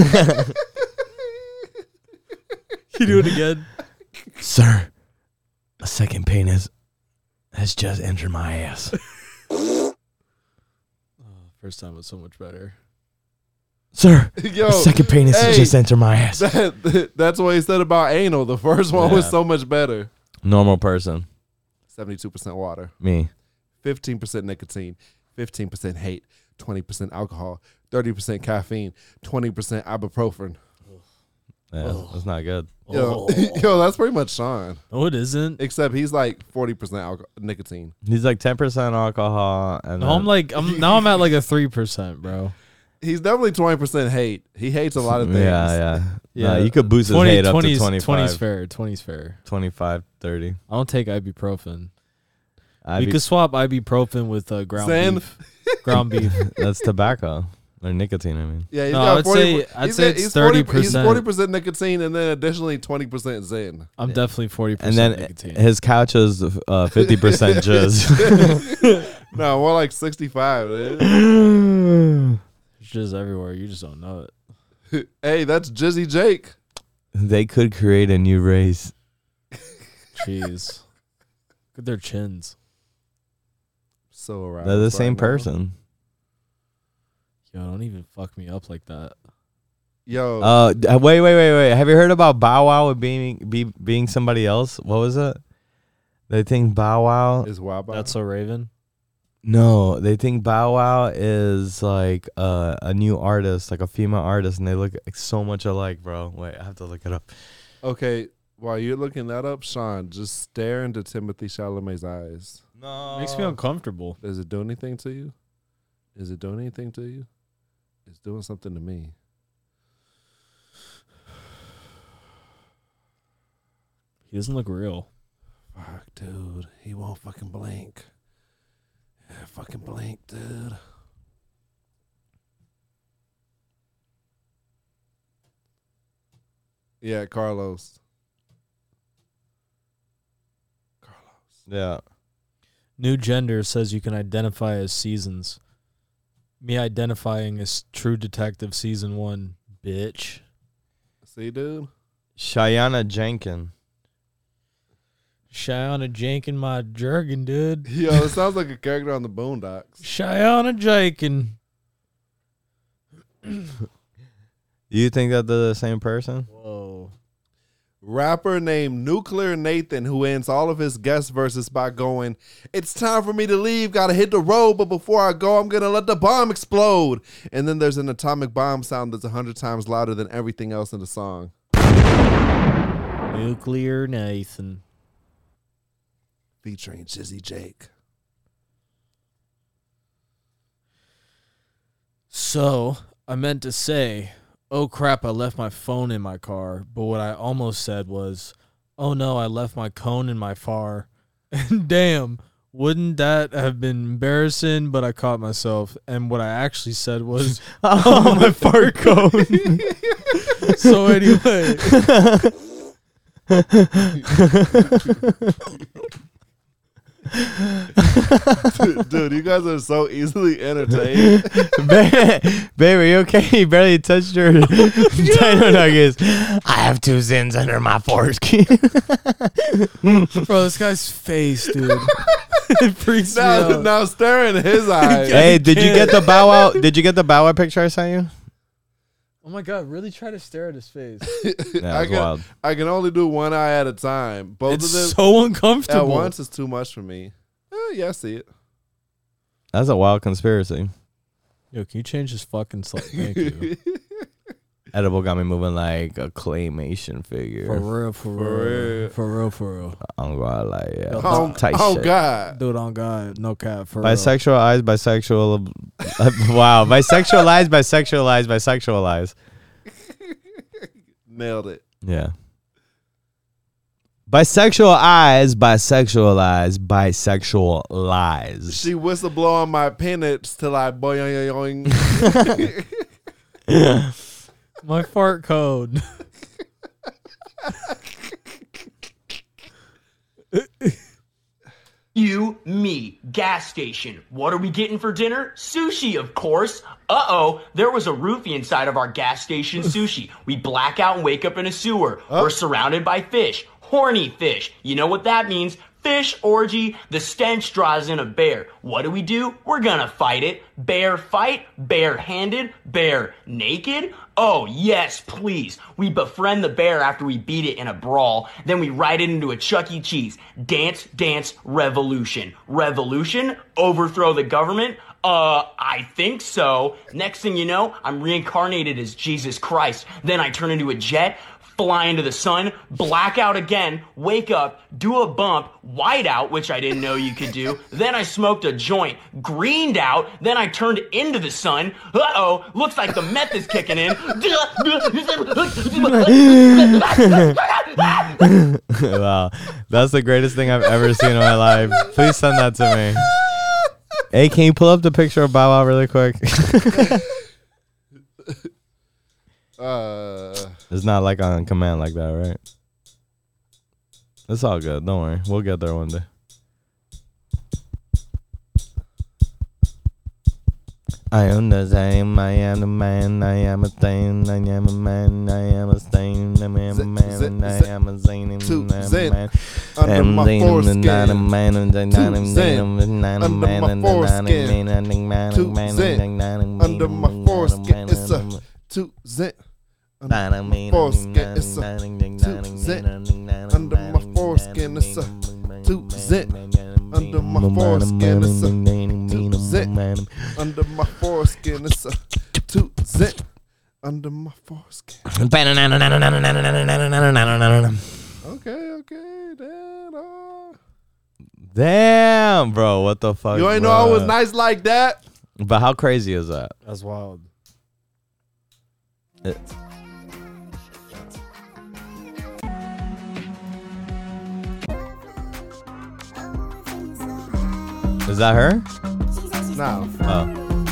Can you do it again? Sir, a second penis has just entered my ass. First time was so much better. Sir, Yo, a second penis has just entered my ass. That's what he said about anal. The first one was so much better. Normal person. 72% water. Me. 15% nicotine. 15% hate. 20% alcohol. 30% caffeine. 20% ibuprofen. Yeah, that's not good. Yo, that's pretty much Sean. No, it isn't. Except he's like 40% nicotine. He's like 10% alcohol, and I'm at like a 3%, bro. He's definitely 20% hate. He hates a lot of things. Yeah. No, you could boost his hate up to 25. 20's fair. 20's fair. 25, 30. I don't take ibuprofen. We could swap ibuprofen with ground beef. Ground beef. That's tobacco. Or nicotine, I mean. Yeah, he's No, got I'd 40, say it's 30%. He's 40% nicotine and then additionally 20% Zen. I'm definitely 40% And then nicotine. his couch is 50% jizz. No, more like 65. Dude. It's just everywhere. You just don't know it. Hey, that's Jizzy Jake. They could create a new race. Jeez. Look at their chins. So around. They're the same person. Yo, don't even fuck me up like that. Yo. Wait. Have you heard about Bow Wow being somebody else? What was it? They think Bow Wow is Wow Bow. That's So Raven? No, they think Bow Wow is like a new artist, like a female artist, and they look like so much alike, bro. Wait, I have to look it up. Okay, while you're looking that up, Sean, just stare into Timothy Chalamet's eyes. No. Makes me uncomfortable. Does it do anything to you? Is it doing anything to you? It's doing something to me. He doesn't look real. Fuck, dude. He won't fucking blink. Yeah, fucking blink, dude. Yeah, Carlos. Yeah. New Gender says you can identify as seasons. Me identifying as True Detective Season 1, bitch. See, dude? Cheyenne Jenkins. Cheyenne Jankin, my jerkin, dude. Yo, it sounds like a character on the Boondocks. Cheyenne Jankin. You think that they're the same person? Whoa. Rapper named Nuclear Nathan, who ends all of his guest verses by going, "It's time for me to leave, gotta hit the road, but before I go, I'm gonna let the bomb explode." And then there's an atomic bomb sound that's 100 times louder than everything else in the song. Nuclear Nathan. Featuring Jizzy Jake. So, I meant to say, oh crap, I left my phone in my car. But what I almost said was, oh no, I left my cone in my far. And damn, wouldn't that have been embarrassing? But I caught myself. And what I actually said was, oh, my fart cone. So anyway. Dude, you guys are so easily entertained. Babe, are you okay? You barely touched your dino nuggets. I have 2 sins under my foreskin. Bro, this guy's face, dude. It freaks me out. Now stare in his eyes. Hey, did you get the Bow Wow? Did you get the Bow Wow picture I sent you? Oh my God, really try to stare at his face. That's wild. I can only do one eye at a time. Both It's of them so uncomfortable. at once is too much for me. Yeah, I see it. That's a wild conspiracy. Yo, can you change this fucking slide? Thank you. Edible got me moving like a claymation figure. For real, for real. For real, for real. I'm going like, yeah. Oh, tight oh shit. God. Dude, on God, no cap, for real. Bisexual eyes, bisexual. Wow. Bisexual eyes, bisexual eyes, bisexual eyes. Nailed it. Yeah. Bisexual eyes, bisexual eyes, bisexual lies. She whistleblow on my peanuts till I boing. My fart code. You, me, gas station. What are we getting for dinner? Sushi, of course. Uh-oh, there was a roofie inside of our gas station sushi. We black out and wake up in a sewer. We're surrounded by fish. Horny fish. You know what that means? Fish orgy. The stench draws in a bear. What do? We're gonna fight it. Bear fight? Bare-handed? Bear naked? Oh, yes, please. We befriend the bear after we beat it in a brawl. Then we ride it into a Chuck E. Cheese. Dance, dance, revolution. Revolution? Overthrow the government? I think so. Next thing you know, I'm reincarnated as Jesus Christ. Then I turn into a jet, fly into the sun, black out again, wake up, do a bump, white out, which I didn't know you could do. Then I smoked a joint, greened out, then I turned into the sun. Uh-oh, looks like the meth is kicking in. Wow. That's the greatest thing I've ever seen in my life. Please send that to me. Hey, can you pull up the picture of Bow Wow really quick? It's not like on command like that, right? It's all good. Don't worry. We'll get there one day. I am the same. I am the man. I am a thing. I am a man. I am a stain. I am a man. I am a zane. I am a man. Under my foreskin. Not a man. Under my foreskin. It's a 2 cent. Under my foreskin. It's a 2 cent. Under my foreskin. It's a 2 cent. Under my foreskin. It's a 2 cent. Under my foreskin. It's a 2 cent. Under my foreskin. Okay, damn, bro, what the fuck? You ain't bro? know I was nice like that. But how crazy is that? That's wild. Is that her? No. Oh.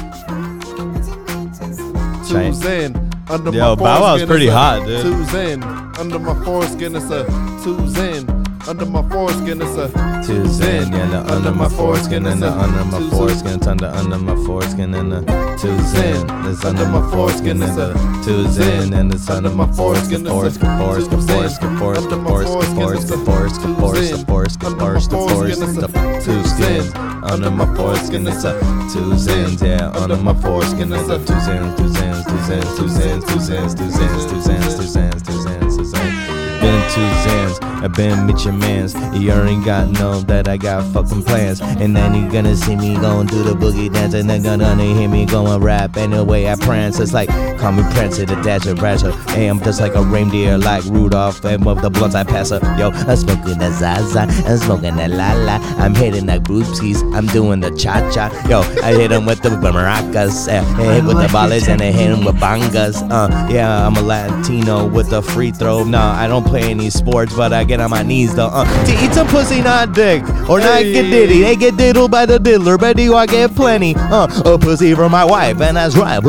Two's in. Yo, Bow Wow's pretty hot, dude. Two's in. Under my foreskin, it's a 2's in. under my foreskin. It's a to Zen, yeah, the under my foreskin and the under my foreskin, it's under my foreskin and the to Zen, it's under my foreskin and the to Zen, and it's under my foreskin, foreskin, foreskin, foreskin, foreskin, foreskin, foreskin, foreskin, foreskin, foreskin, foreskin, foreskin, two skins under my foreskin, it's a two Zens, yeah, under my foreskin, it's a two Zens, two Zens, two Zens, two Zens, two Zens, two Zens, two Zens, two Zens, two Zens, two Zens. Been two Zans, I've been with your mans. You already got know that I got fucking plans. And then you gonna see me going do the boogie dance, and then gonna hear me going rap. Anyway, I prance, it's like call me Prancer, the Dasher, Rasher. Hey, I'm just like a reindeer, like Rudolph. And with the blunts I pass her, yo, I'm smoking that Zaza, I'm smoking that La La. I'm hitting like brewskis, I'm doing the cha cha. Yo, I hit him with the maracas, I hit with the ballets, and I hit him with bangas. Yeah, I'm a Latino with the free throw. Nah, I don't play any sports, but I get on my knees though. To eat some pussy, not dick, or not get diddy. They get diddled by the diddler, but do I get plenty? A pussy for my wife, and that's right.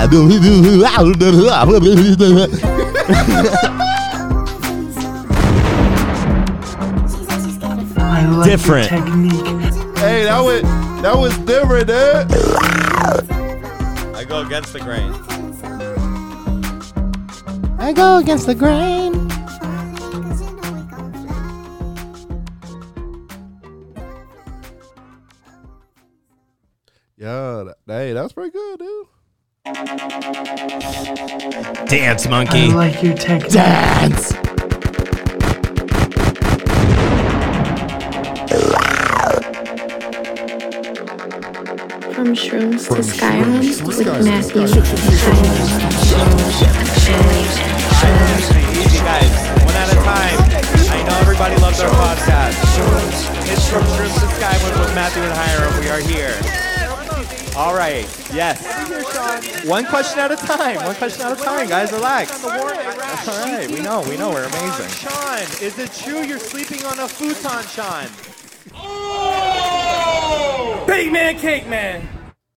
I like Different. your technique. hey, that was different, dude. I go against the grain. I go against the grain. Yeah, hey, that was pretty good, dude. Dance, I monkey. like your technique. Dance. From Shrooms to Skyrim with Matthew and Easy, guys. One at a time. I know everybody loves our podcast. It's from Shrooms to Skyward with Matthew and Hiram. We are here. All right. Yes. One question at a time. One question at a time, guys. Relax. All right. We know. We're amazing. Sean, is it true you're sleeping on a futon, Sean? Big man, cake man.